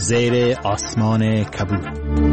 زیر آسمان کبود.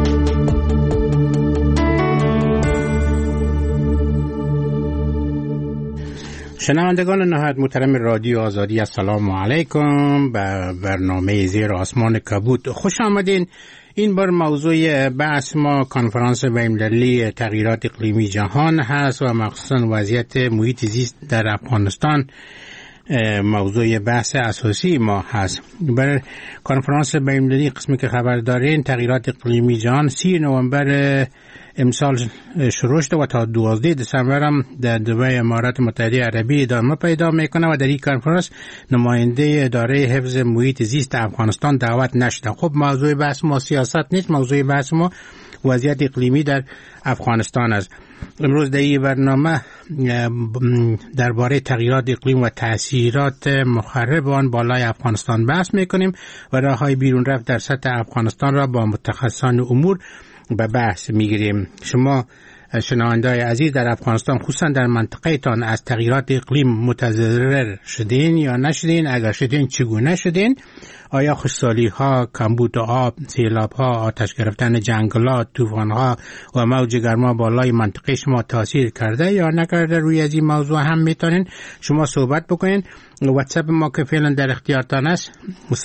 شنوندگان نهایت محترم رادیو آزادی، السلام علیکم. به برنامه زیر آسمان کبود خوش آمدین. این بار موضوع بحث ما کنفرانس بین‌المللی تغییرات اقلیمی جهان هست و مخصوصا وضعیت محیط زیست در افغانستان موضوع بحث اساسی ما هست. برای کنفرانس بین‌المللی قسمی که خبر دارین تغییرات اقلیمی جهان 30 نوامبر امسال شروع شده و تا 12 دسامبر هم در دبی امارات متحده عربی ادامه پیدا میکنه و در این کنفرانس نماینده اداره حفظ محیط زیست افغانستان دعوت نشده. خب موضوع بحث ما سیاست نیست، موضوع بحث ما وضعیت اقلیمی در افغانستان است. امروز در این برنامه درباره تغییرات اقلیم و تأثیرات مخرب آن بالای افغانستان بحث میکنیم و راههای بیرون رفت در سطح افغانستان را با متخصصان امور به بحث میگیریم. شما شنونده‌های عزیز در افغانستان خصوصا در منطقه تان از تغییرات اقلیم متضرر شدین یا نشدین؟ اگر شدین چگونه شدین؟ آیا خشکسالی ها، کمبود آب، سیلاب ها، آتش گرفتن جنگلات، طوفان ها و موج گرما بالای منطقه شما تاثیر کرده یا نکرده؟ روی از این موضوع هم میتونین شما صحبت بکنین. واتساپ ما که فعلا در اختیارتان است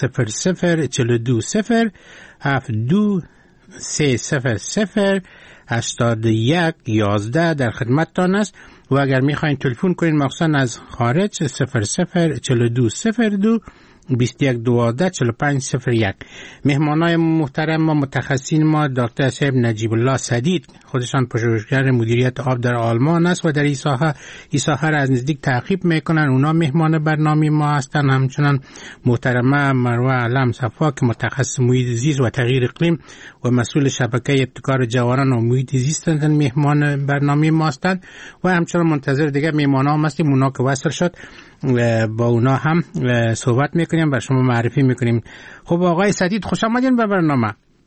004203008111 در خدمتتان است و اگر میخواین تلفن کنین مخصوصا از خارج 004202 2112-4501. مهمانای محترم ما، متخصصین ما، دکتر صاحب نجیب الله سدید، خودشان پژوهشگر مدیریت آب در آلمان است و در این ساحه را از نزدیک تعقیب میکنن. اونا مهمان برنامه ما هستن. همچنان محترمه مروه علم صفا که متخصص محیط زیست و تغییر اقلیم و مسئول شبکه ابتکار جوانان و محیط زیست مهمان برنامه ما هستند و همچنان منتظر دیگه مهمانا هم هستیم. اونا که وصل شد با اونا هم صحبت میکنیم، بر شما معرفی میکنیم. خب آقای سدید خوش آمدین به برنامه.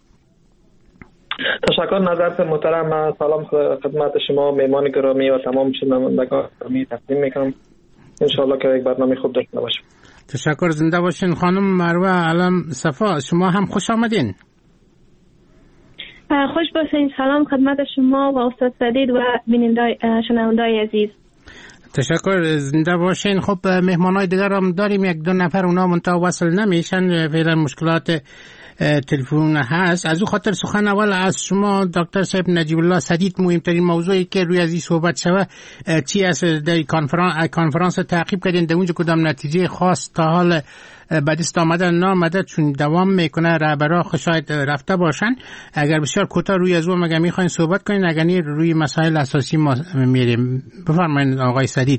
تشکر نظرت محترم. سلام خدمت شما مهمان گرامی و تمام شنوندگان گرامی تقدیم میکنم. انشالله که یک برنامه خوب داشته باشیم. تشکر، زنده باشین. خانم مروه علم صفا شما هم خوش آمدین. خوش باشین. سلام خدمت شما و استاد سدید و شنوندای عزیز. تشکر، زنده باشین. خب مهمانای دیگر هم داریم، یک دو نفر اونا منتها وصل نمیشن، فعلا مشکلات تلفن هست. از او خاطر سخن اول از شما دکتر صاحب نجیب الله سدید، مهمترین موضوعی که روی از این صحبت شوه چی است؟ در کنفرانس تعقیب کردین، در اونجا کدام نتیجه خاص تا حال به دست آمده نامده؟ چون دوام میکنه رهبرا شاید رفته باشن. اگر بسیار کوتاه روی از اون مگه میخواین صحبت کنین، اگر نه روی مسائل اساسی ما میریم. بفرمایید آقای سدید.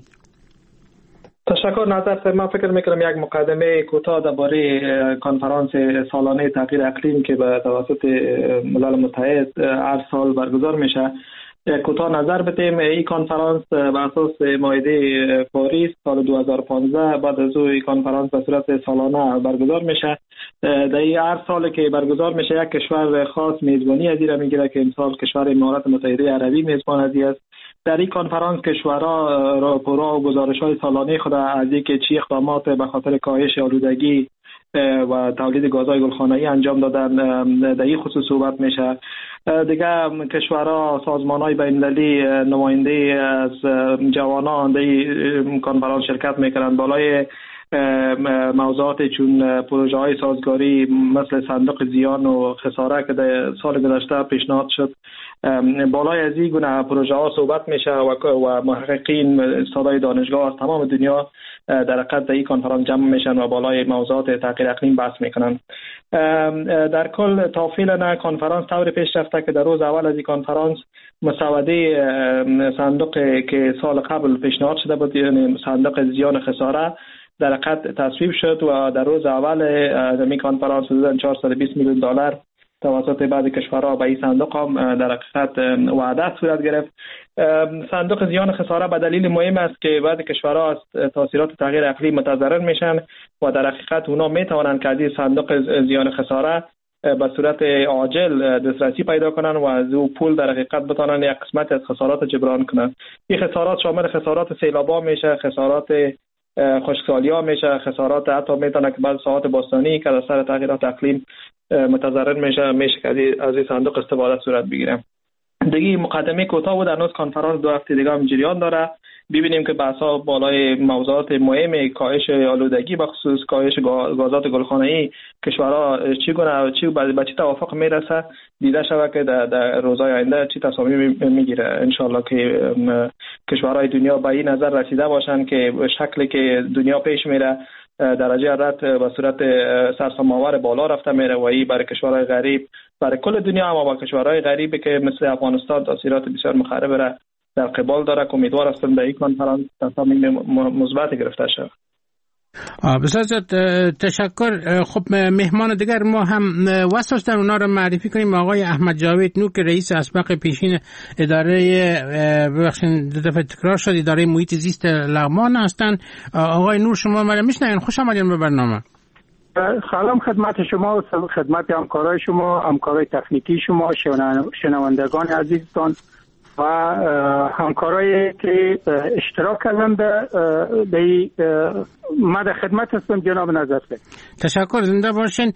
تشکر نظرت. من فکر میکنم یک مقدمه کوتاه درباره کنفرانس سالانه تغییر اقلیم که به توسط ملل متحد هر سال برگزار میشه کوتاه نظر بدیم. این کنفرانس بر اساس معاهده پاریس سال 2015 بعد از این کنفرانس به صورت سالانه برگزار میشه. در این هر سال که برگزار میشه یک کشور خاص میزبانی از این میگیره که امسال کشور امارات متحده عربی میزبان از است. در این کنفرانس کشورها راپورها و گزارش‌های سالانه خود از اینکه چی اقدامات به خاطر کاهش آلودگی و تولید گازهای گلخانه‌ای انجام دادن در این خصوص صحبت میشه. دیگه کشورها، سازمان‌های بین‌المللی، نماینده از جوانان در این کنفرانس شرکت میکنند. بالای موضوعات چون پروژه های سازگاری مثل صندوق زیان و خساره که در سال گذشته پیشنهاد شد، بالای از این گونه پروژه ها صحبت میشه و محققین استادای دانشگاه از تمام دنیا در حقیقت در این کنفرانس جمع میشن و بالای موضوعات تغییر اقلیم بحث میکنن. در کل تا فعلا کنفرانس طور پیش رفته که در روز اول از این کنفرانس مسوده صندوق که سال قبل پیشنهاد شده بود، یعنی صندوق زیان خساره، در حقیقت تصویب شد و در روز اول این کنفرانس حدود 420 میلیون دلار توسط بعضی کشورها به این صندوق هم در حقیقت وعده صورت گرفت. صندوق زیان خساره به دلیل مهم است که بعضی کشورها از تاثیرات تغییر اقلیم متضرر میشن و در حقیقت اونا میتوانند که از این صندوق زیان خساره به صورت عاجل دسترسی پیدا کنن و از او پول در حقیقت بتونن یک قسمت از خسارات جبران کنن. این خسارات شامل خسارات سیلابا میشه، خسارات خشکسالی ها میشه، خسارات حتی میتونه که بعض ساعات باستانی که از سر تغییرات اقلیم متضرر میشه که از این صندوق استفاده صورت بگیره. دیگه مقدمه کوتاه بود. هنوز کنفرانس 2 هفته دیگه هم جریان داره. ببینیم که بحث‌ها بالای موضوعات مهم کاهش آلودگی به خصوص کاهش گازات گلخانه‌ای کشورها چی به چه توافق میرسه دیده شود که در روزهای آینده چی تصامیم میگیره. انشالله که کشورهای دنیا به این نظر رسیده باشن که شکلی که دنیا پیش میره درجه رد به صورت سرسام‌آور بالا رفته میره و این برای کشورهای غریب برای کل دنیا اما با کشورهای غریبی که مثل افغانستان تاثیرات بسیار مخرب را در قبال داره. امیدوار هستم در این کنفرانس تصامیم مثبت گرفته شود. بسیار تشکر. خب مهمان دیگر ما هم واسه داشتن اونا رو معرفی کنیم. آقای احمد جاوید نور که رئیس اسبق پیشین اداره ببخشید دو دفعه تکرار شد اداره محیط زیست لغمان هستن. آقای نور شما ما میشنوین؟ خوش آمدین به برنامه. سلام خدمت شما و خدمت همکارای شما، همکارای تکنیکی شما، شنوندگان عزیزتان و همکارایی که اشتراک کردن به مد خدمت هستم. جناب نظر بفرمایید. تشکر، زنده باشین.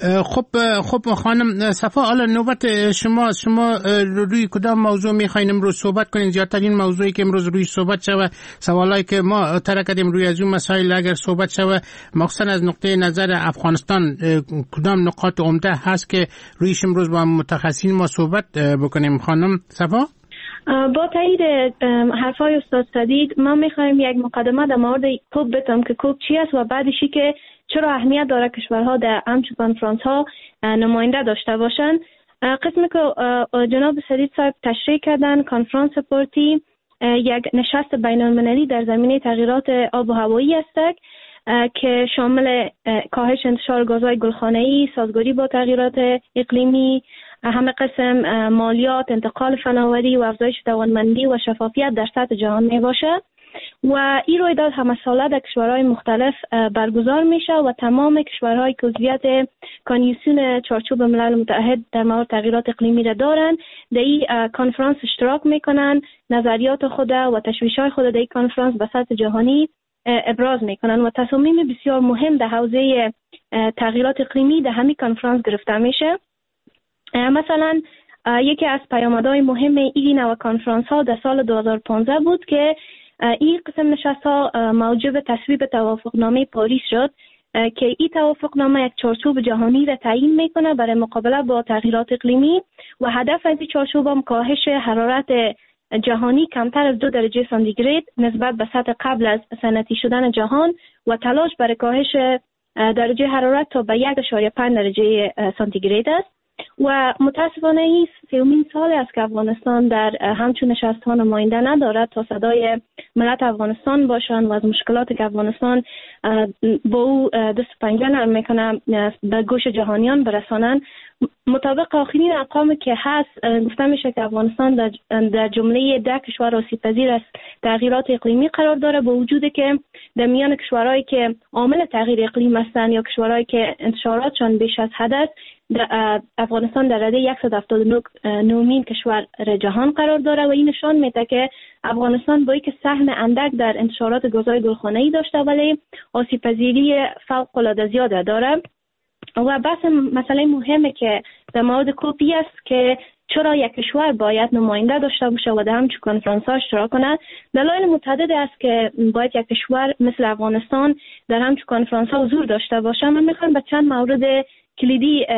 خب خانم صفا، حالا نوبت شما روی کدام موضوع میخواین امروز صحبت کنین؟ زیادترین موضوعی که امروز روی صحبت شوه، سوالایی که ما طرح کردیم روی از اون مسائل اگر صحبت شوه، مخصوصا از نقطه نظر افغانستان کدام نقاط عمده هست که رویش امروز با متخصصین ما صحبت بکنیم؟ خانم صفا. با تایید حرفای استاد صدیق ما میخوایم یک مقدمه در مورد کوب بتم که کوب چی است و بعدشی که چرا اهمیت داره کشورها در همچون کنفرانس ها نماینده داشته باشند. قسمی که جناب صدیق صاحب تشریح کردن، کنفرانس پارتی یک نشست بین المللی در زمینه تغییرات آب و هوایی است که شامل کاهش انتشار گازهای گلخانه‌ای، سازگاری با تغییرات اقلیمی، همه قسم مالیات، انتقال فناوری و افزایش توانمندی و شفافیت در سطح جهان می باشد و این رویداد همه ساله در کشورهای مختلف برگزار میشه و تمام کشورهای که عضویت کانوانسیون چارچوب ملل متحد در مورد تغییرات اقلیمی را دارند در این کنفرانس اشتراک میکنن، نظریات خود و تشویش‌های خود در این کنفرانس به سطح جهانی ابراز میکنن و تصامیم بسیار مهم در حوزه تغییرات اقلیمی در همین کنفرانس گرفته میشه. مثلا یکی از پیامدهای مهم این نوع کنفرانس ها در سال 2015 بود که این قسم نشست ها موجب تصویب توافقنامه پاریس شد که این توافقنامه یک چارچوب جهانی را تعیین میکنه برای مقابله با تغییرات اقلیمی و هدف از این چارچوب هم کاهش حرارت جهانی کمتر از 2 درجه سانتیگراد نسبت به سطح قبل از صنعتی شدن جهان و تلاش برای کاهش درجه حرارت تا به 1.5 درجه سانتیگراد است. و متاسفانه این 3مین سال است که افغانستان در همچون نشست ها نماینده ندارد تا صدای ملت افغانستان باشند و از مشکلات که افغانستان با او دست پنجه نرم میکنه به گوش جهانیان برسانند. مطابق آخرین ارقامی که هست گفته میشه که افغانستان در جمله 10 کشور آسیب‌پذیر از تغییرات اقلیمی قرار داره، با وجودی که در میان کشورهایی که عامل تغییر اقلیم هستند یا کشورهایی که انتشاراتشان بیش از حد است افغانستان در رده 179مین کشور جهان قرار داره و این نشان میده که افغانستان با اینکه سهم اندک در انتشارات گازهای گلخانه‌ای داشته ولی آسیب‌پذیری فوق‌العاده زیاده داره. و بحث مسئله مهمه که در مورد کوپی است که چرا یک کشور باید نماینده داشته باشه و در همچون کنفرانس ها اشتراک کنه. دلایل متعدد است که باید یک کشور مثل افغانستان در همچون کنفرانس ها حضور داشته باشه. من میخوام به چند مورد کلیدی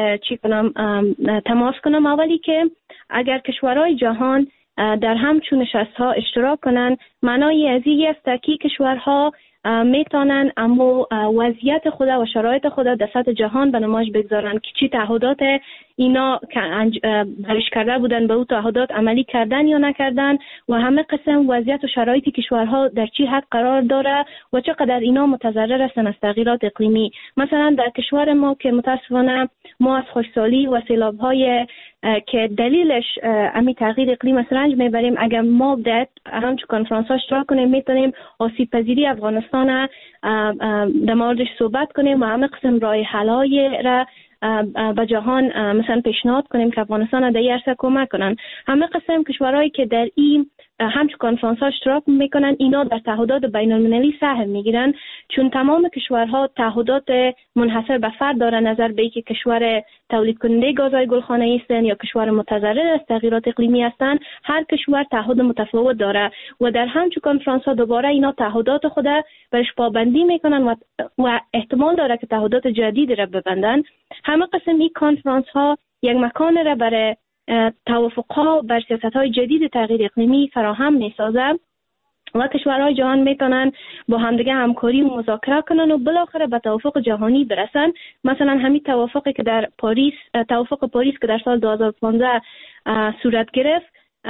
تماس کنم. اولی که اگر کشورهای جهان در همچون نشست ها اشتراک کنن معنای از این است که کشورها میتونن اما وضعیت خود و شرایط خود در سطح جهان به نمایش بگذارن که چی تعهدات اینا برش کرده بودن به او تعهدات عملی کردن یا نکردن و همه قسم وضعیت و شرایط کشورها در چی حد قرار داره و چقدر اینا متضرر هستن از تغییرات اقلیمی. مثلا در کشور ما که متاسفانه ما از خشکسالی و سیلاب‌های که دلیلش امی تغییر اقلیم است رنج میبریم، اگر ما در همچون کنفرانس ها اشتراک کنیم میتونیم آسیب پذیری افغانستان در موردش صحبت کنیم و همه قسم راه حل‌های را به جهان مثلا پیشنهاد کنیم که افغانستان در این عرصه کمک کنن. همه قسم کشورهایی که در این همچون کنفرانس ها اشتراک میکنن، اینا در تعهدات بین المللی سهم میگیرن، چون تمام کشورها تعهدات منحصر به فرد دارن، نظر به اینکه کشور تولید کننده گازهای گلخانه‌ای هستند یا کشور متضرر از تغییرات اقلیمی هستند. هر کشور تعهد متفاوت داره و در همچون کنفرانس ها دوباره اینا تعهدات خود برش پابندی میکنن و احتمال داره که تعهدات جدید را ببندن. همه قسم این کنفرانس ها یک مکان را برای توافق‌ها بر سیاست‌های جدید تغییر اقلیمی فراهم می‌سازد و کشورهای جهان میتونن با همدیگه همکاری و مذاکره کنن و بالاخره به توافق جهانی برسن. مثلا همین توافقی که در پاریس، توافق پاریس که در سال 2015 صورت گرفت،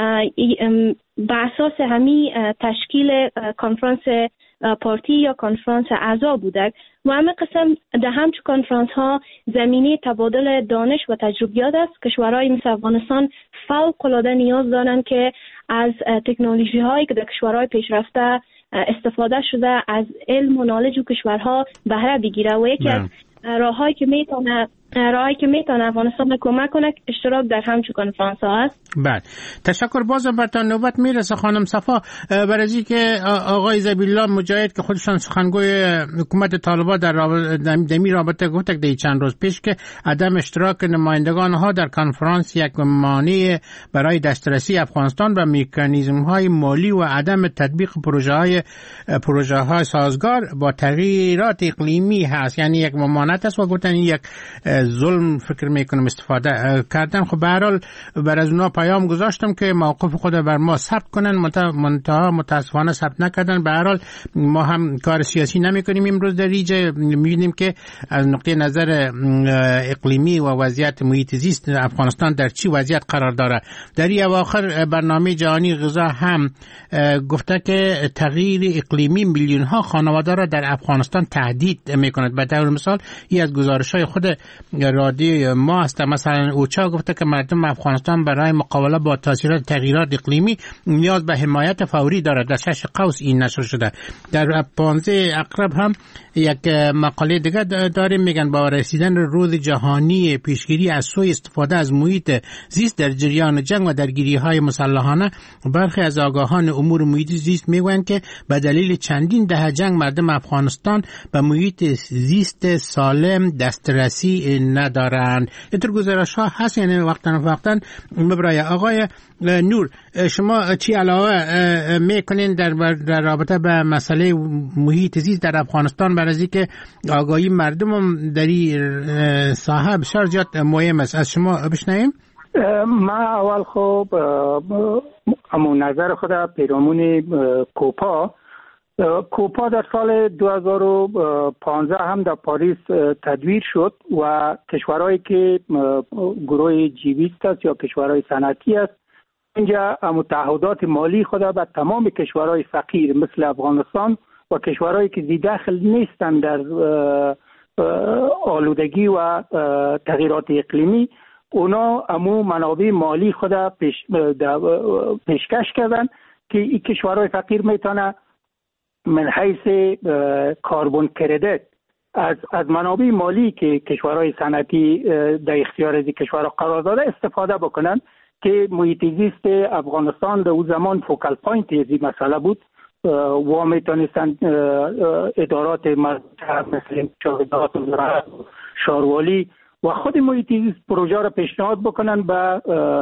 به اساس همین تشکیل کنفرانس پارتی یا کنفرانس اعضا بوده و همه قسم در همچون کنفرانس ها زمینه تبادل دانش و تجربیات است. کشورهای مثل افغانستان فوق العاده نیاز دارند که از تکنولوژی هایی که در کشورهای پیشرفته استفاده شده از علم و نالج و کشورها بهره بگیره و یکی از راههایی که میتونه افغانستان کمک کنه اشتراک در همچون کنفرانس ها است. بله، تشکر. بازم برتان نوبت میرسه خانم صفا، برای از اینکه آقای ذبیح الله مجاهد که خودشان سخنگوی حکومت طالبان در رابطه گفت در چند روز پیش که عدم اشتراک نمایندگان ها در کنفرانس یک مانع برای دسترسی افغانستان به مکانیزم های مالی و عدم تطبیق پروژه های سازگار با تغییرات اقلیمی هست، یعنی یک ممانعت است و گفتن یک ظلم فکر میکنم استفاده کردن. خب به هر حال بر از اونا پیام گذاشتم که موقف خود بر ما ثبت کنن، منتها متاسفانه ثبت نکردن. به هر حال ما هم کار سیاسی نمیکنیم امروز در اینجا، میبینیم که از نقطه نظر اقلیمی و وضعیت محیط زیست افغانستان در چی وضعیت قرار داره. در این اواخر برنامه جهانی غذا هم گفته که تغییر اقلیمی میلیون ها خانواده را در افغانستان تهدید میکند. به طور مثال این از گزارش‌های خود رادیو ما است. مثلا اوچا گفته که مردم افغانستان برای مقابله با تاثیرات تغییرات اقلیمی نیاز به حمایت فوری دارد. در 6 قوس این نشر شده. در 15 اقرب هم یک مقاله دیگه داریم، میگن با رسیدن روز جهانی پیشگیری از سوء استفاده از محیط زیست در جریان جنگ و درگیری‌های مسلحانه، برخی از آگاهان امور محیط زیست میگویند که به دلیل چندین دهه جنگ مردم افغانستان به محیط زیست سالم دسترسی ندارند. اینطور گزارش‌ها هست، یعنی وقتا برای آقای نور شما چی علاوه میکنین در رابطه به مسئله محیط زیست در افغانستان، برای اینکه آگاهی مردم هم در این ساحه بسیار زیاد مهم است؟ از شما بشنویم. ما اول خب همون نظر خود پیرامون کوپا در سال 2015 هم در پاریس تدویر شد و کشورهایی که گروه G20 است یا کشورهای صنعتی است، اینجا متعهدات مالی خود به تمام کشورهای فقیر مثل افغانستان و کشورهایی که داخل نیستند در آلودگی و تغییرات اقلیمی، اونا امو منابع مالی خود پیشکش کردن که این کشورهای فقیر میتونه من حیث کاربن کردیت از منابع مالی که کشورهای صنعتی در اختیار از کشورها قرار داده استفاده بکنن که محیط زیست افغانستان در اون زمان فوکال پوینت از این مسئله بود و میتونستند ادارات مثل چاودات و زراعت شاروالی و خود محیط زیست پروژه را پیشنهاد بکنن به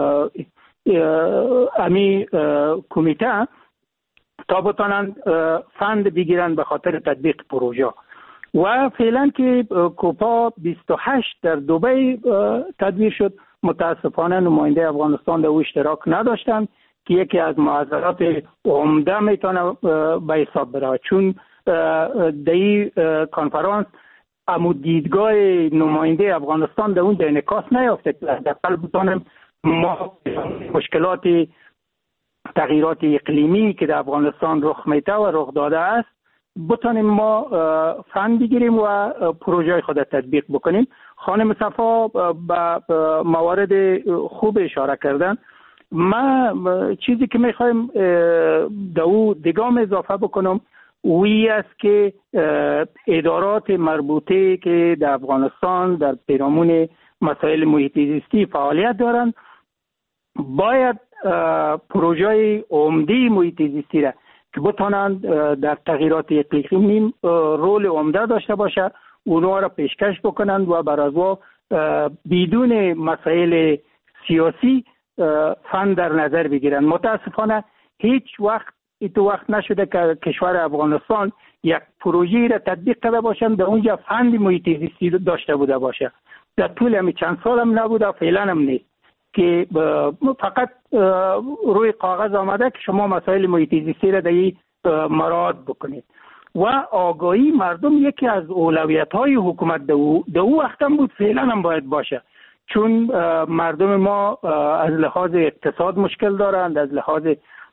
امی کمیته تا بتانن فند بگیرن به خاطر تطبیق پروژه. و فعلا که کوپا 28 در دبی تدویر شد، متاسفانه نماینده افغانستان در او اشتراک نداشتن که یکی از معضلات عمده میتونه به حساب بره، چون در این کنفرانس امو دیدگاه نماینده افغانستان در اون انعکاس نیافته. حداقل بتونیم ما مشکلات تغییرات اقلیمی که در افغانستان رخ میده و رخ داده است بتونیم ما فند بگیریم و پروژه خود تطبیق بکنیم. خانم صفا به موارد خوب اشاره کردن. ما چیزی که میخوایم در او دیگه اضافه بکنم وی است که ادارات مربوطه که در افغانستان در پیرامون مسائل محیط زیستی فعالیت دارند باید پروژه عمده محیط زیستی را که بتانند در تغییرات اقلیمی رول عمده داشته باشه اونها را پیشکش بکنند و برای بدون مسائل سیاسی فن در نظر بگیرند. متاسفانه هیچ وقت نشده که کشور افغانستان یک پروژه را تطبیق کرده باشند در اونجا فن محیط زیستی داشته بوده باشه. در طول همین چند سال هم نبوده، فعلا هم نیست که فقط روی کاغذ آمده که شما مسائل محیط زیستی را در مراعات بکنید. و آگاهی مردم یکی از اولویت‌های حکومت در او وقت هم بود، فعلا هم باید باشه، چون مردم ما از لحاظ اقتصاد مشکل دارند، از لحاظ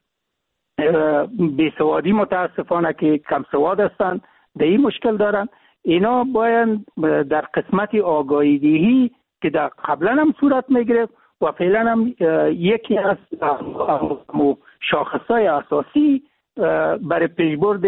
بیسوادی متاسفانه که کم سواد هستند در این مشکل دارند. اینا باید در قسمت آگاهی دهی که در قبلا هم صورت میگرفت و فعلا هم یکی از شاخصهای اساسی برای پیشبرد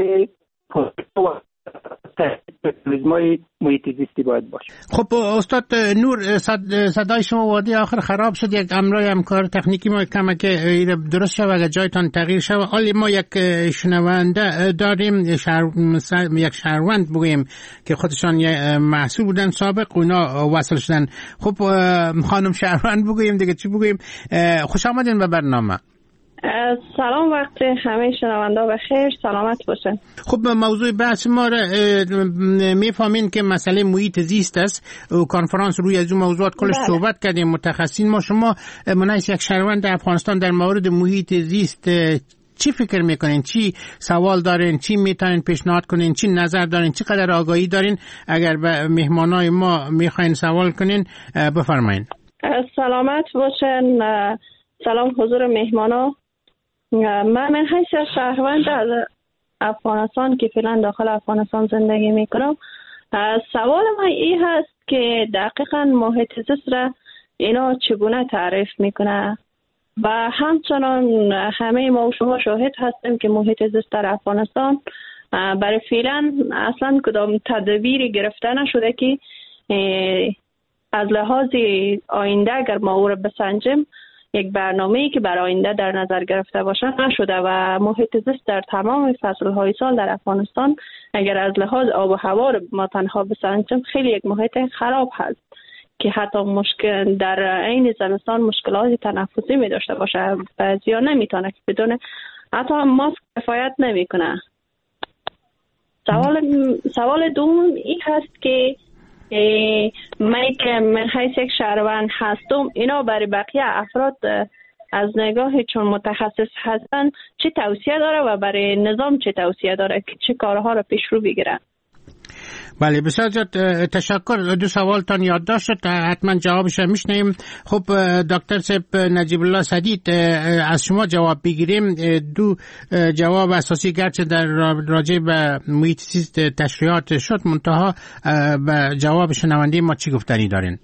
تکنولوژی محیط زیستی باید باشه. خب استاد نور، صدای شما وادی آخر خراب شد. یک امرای همکار تکنیکی ما کمک درست شد اگر جایتان تغییر شد. حالی ما یک شنونده داریم، یک شهروند بگوییم که خودشان محصول بودن سابق، اونا وصل شدن. خب خانم شهروند بگوییم دیگه، چی بگوییم؟ خوش آمدین به برنامه. سلام، وقت همه شنونده بخیر، سلامت باشن. خب موضوع بحث ما را میفهمین که مسئله محیط زیست است و کنفرانس روی از اون موضوعات کلش صحبت کردیم متخصصین. ما شما منایس یک شهروند افغانستان در مورد محیط زیست چی فکر میکنین؟ چی سوال دارین؟ چی میتونین پیشنهاد کنین؟ چی نظر دارین؟ چی قدر آگاهی دارین؟ اگر به مهمانای ما میخواین سوال کنین بفرمایین. سلامت باشن. سلام حضور مهمانا. من حیث شهروند از افغانستان که فعلا داخل افغانستان زندگی میکنم، سوال من این هست که دقیقاً محیط زیست را اینا چگونه تعریف میکنه و همچنان همه ما و شما شاهد هستیم که محیط زیست در افغانستان برای فعلا اصلا کدام تدبیری گرفته نشده که از لحاظ آینده اگر ما او را بسنجیم یک برنامه‌ای که برای آینده در نظر گرفته باشه نشده و محیط زیست در تمام فصل‌های سال در افغانستان اگر از لحاظ آب و هوا ما تنها بسنجیم خیلی یک محیط خراب هست که حتی مشکل در عین زمستان مشکلات تنفسی می داشته باشه. بعضیا نمیتونه که بدون حتی ماسک کفایت نمیکنه. سوال دوم این هست که من حیث یک شهروند هستم، اینا برای بقیه افراد از نگاه چون متخصص هستن چه توصیه داره و برای نظام چه توصیه داره که چه کارها رو پیش رو بگیرن؟ بله بسیار تشکر. دو سوالتان یادداشت شد، حتما جوابش میشنیم. خب دکتر صاحب نجیب الله سدید، از شما جواب بگیریم. دو جواب اساسی گرچه در راجع به محیط زیست تشریحات شد، منتها به جواب شنونده ما چی گفتنی دارین؟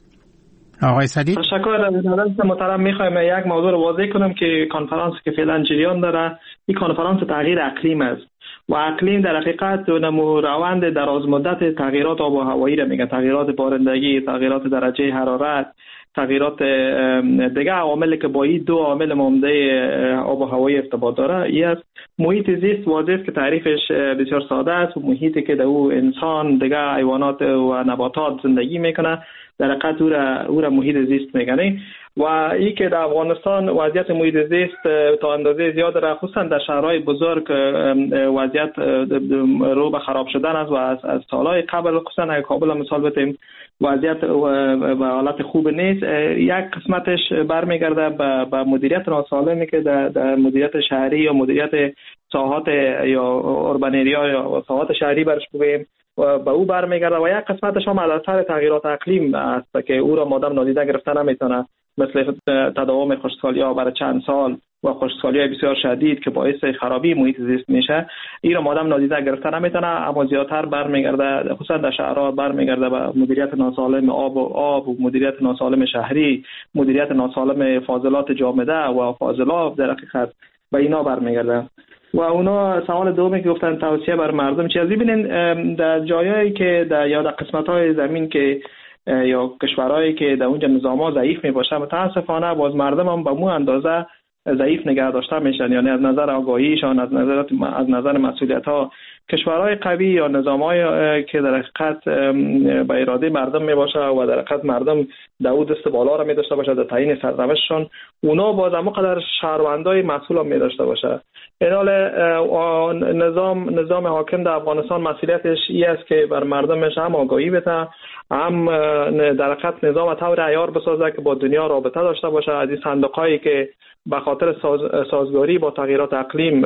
آقای سدید. تشکر. محترم میخوایم یک موضوع رو واضح کنم که کنفرانس که فعلا جریان داره این کنفرانس تغییر اقلیم است و اقلیم در حقیقت روند دراز مدت تغییرات آب و هوایی را میگه، تغییرات بارندگی، تغییرات درجه حرارت، تغییرات دیگه عواملی که با این دو عامل عمده آب و هوایی ارتباط داره. این است محیط زیست واضح است که تعریفش بسیار ساده است و محیطی که در او انسان، دیگه حیوانات و نباتات زندگی میکنه در حقیقت او را محیط زیست میگن. و این که در افغانستان وضعیت محیط زیست تا اندازه زیاد را خصوصا در شهرهای بزرگ وضعیت رو به خراب شدن است و از سالهای قبل خصوصا اگر کابل مثال بتیم وضعیت به حالت خوب نیست. یک قسمتش برمیگرده به مدیریت ناسالمی که در مدیریت شهری یا مدیریت ساحات یا اوربانریا یا ساحات شهری برش بگوییم و به او برمیگرده و یک قسمتش هم از اثر تغییرات اقلیم است که او را مادام نادیده گرفته نمیتونه، مثل تداوم خشکسالی‌ها برای چند سال و خشکسالی‌های بسیار شدید که باعث خرابی محیط زیست میشه، این را مادام نادیده گرفته نمیتونه، اما زیادتر برمیگرده خصوصا در شهرها برمیگرده به مدیریت ناسالم آب و مدیریت ناسالم شهری، مدیریت ناسالم فاضلات جامده و فاضلاب در حقیقت به اینا برمیگرده. و اونا سوال دومی که گفتن توصیه بر مردم چی؟ ببینین در جایایی که یا در قسمت‌های زمین که یا کشورهایی که در اونجا نظام‌ها ضعیف میباشه متاسفانه باز مردم هم به مو اندازه ضعیف نگه داشته میشن، یعنی از نظر آگاهیشان، از نظر مسئولیت‌ها. کشورهای قوی یا نظام‌های که در حقیقت به اراده مردم میباشه و در حقیقت مردم دست بالا را می‌داشته باشه در تعیین سرنوشتشان، اونا باز هم قدر شهروندای مسئول هم می‌داشته باشه. این حال نظام حاکم در افغانستان مسئولیتش این است که بر مردمش هم آگاهی بده، هم در حقیقت نظام طور عیار بسازه که با دنیا رابطه داشته باشه. از این صندوق‌هایی که به خاطر سازگاری با تغییرات اقلیم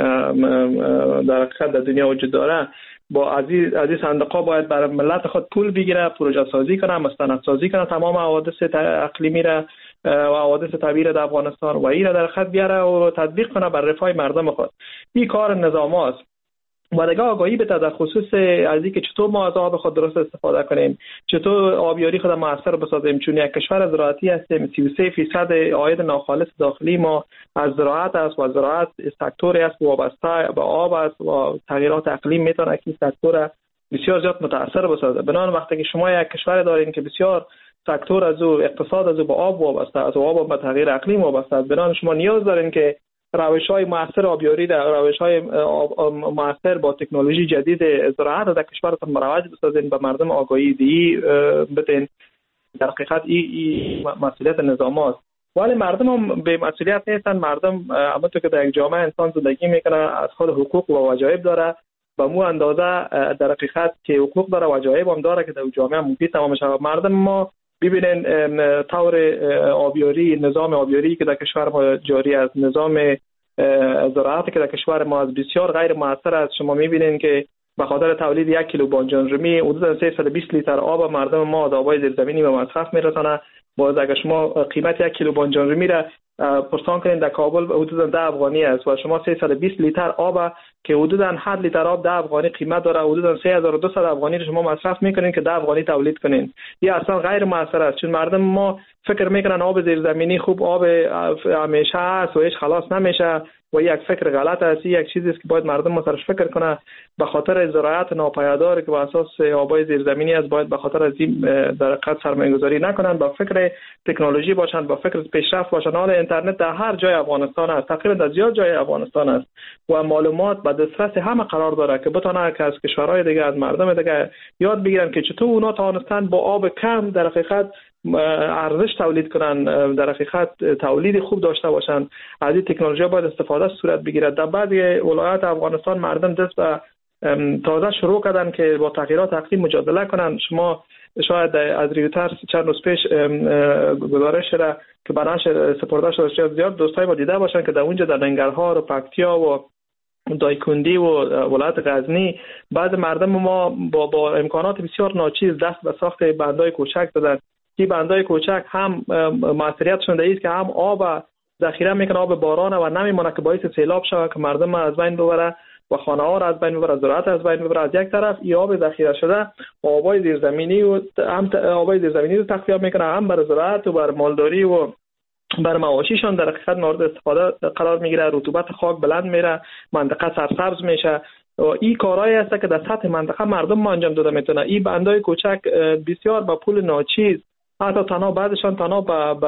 در حقیقت در دنیا وجود داره، با از این صندوق‌ها باید برای ملت خود پول بگیره، پروژه سازی کنه، مستندسازی کنه تمام حوادث اقلیمی را و حوادث طبیعی در افغانستان و این را در خط بیاره و تطبیق کنه بر رفاه مردم خود. این کار نظام است و دیگه آگاهی بده در خصوص از اینکه چطور ما از آب خود درست استفاده کنیم، چطور آبیاری خود موثر بسازیم. چون یک کشور زراعتی هستیم، 33% عاید ناخالص داخلی ما از زراعت است و زراعت سکتوری است وابسته به آب است و تغییرات اقلیم میتونه که سکتور بسیار زیاد متاثر بسازه. بنابراین وقتی که شما یک کشور دارین که بسیار سکتور از او اقتصاد از او به آب وابسته است و آب به تغییر اقلیم وابسته است، بنابراین شما نیاز دارین که روش‌های مؤثر آبیاری در روش‌های مؤثر با تکنولوژی جدید زراعت در کشورتان مروج بسازین، به مردم آگاهی دی بدین. در حقیقت این مسئولیت نظام است، ولی مردم هم به مسئولیت نیستن. مردم همونطور که در یک جامعه انسان زندگی میکنه از خود حقوق و واجب داره، به مو اندازه در حقیقت که حقوق داره واجب هم داره که در جامعه مفید تمام شود. مردم ما ببینن طور آبیاری، نظام آبیاری که در کشور ما جاری است، نظام زراعت که در کشور ما از بسیار غیر مؤثر است. شما میبینین که به خاطر تولید 1 کیلو بانجان رومی حدود 320 لیتر آب مردم ما از آبای زیرزمینی به مصرف میرسانه. باز اگر شما قیمت 1 کیلو بانجان رومی را پرسان کنین در کابل حدود 10 افغانی است و شما 320 لیتر آب که حدود 8 لیتر آب 10 افغانی قیمت داره، حدود 3200 افغانی رو شما مصرف میکنین که 10 افغانی تولید کنین. این اصلا غیر مؤثر است، چون مردم ما فکر میکنن آب زیرزمینی خوب آب همیشه است و هیچ خلاص نمیشه و یک فکر غلط است. یک چیزی است که باید مردم ما سرش فکر کنه. به خاطر زراعت ناپایدار که بر اساس آبای زیرزمینی است، باید به خاطر از این در حقیقت سرمایه‌گذاری نکنن، با فکر تکنولوژی باشن، با فکر پیشرفت باشن. حالا اینترنت در هر جای افغانستان است، تقریبا در زیاد جای افغانستان است و معلومات به دسترس همه قرار داره که بتونه که از کشورهای دیگه، از مردم دیگه یاد بگیرن که چطور اونا توانستن با آب کم در حقیقت ارزش تولید کنن، در حقیقت تولید خوب داشته باشن. از این تکنولوژی باید استفاده صورت بگیرد. در بعضی ولایات افغانستان مردم دست به تازه شروع کردن که با تغییرات اقلیم مجادله کنن. شما شاید از ریوترز چند روز پیش گزارش را که برنامه سپرده شده زیاد دوستای ما دیده باشن که در اونجا در ننگرهار و پکتیا و دایکندی و ولایت غزنی بعض مردم ما با امکانات بسیار ناچیز دست به ساخت بندای کوچک دادن. این بندای کوچک هم موثریتشون در است که هم آب ذخیره میکنه، آب باران و نمیمونه که باعث سیلاب شود که مردم از بین ببره و خانه ها را از بین ببره، زراعت از بین ببره. از یک طرف این آب ذخیره شده آبای زیرزمینی و هم آبای زیرزمینی رو تخلیه میکنه، هم برای زراعت و برای مالداری و بر مواشیشان در حقیقت مورد استفاده قرار میگیره. رطوبت خاک بلند میره، منطقه سرسبز میشه. این کارهایی است که در سطح منطقه مردم ما انجام داده میتونه. این بندای کوچک بسیار با پول ناچیز، حتی تنها بعدشان تنها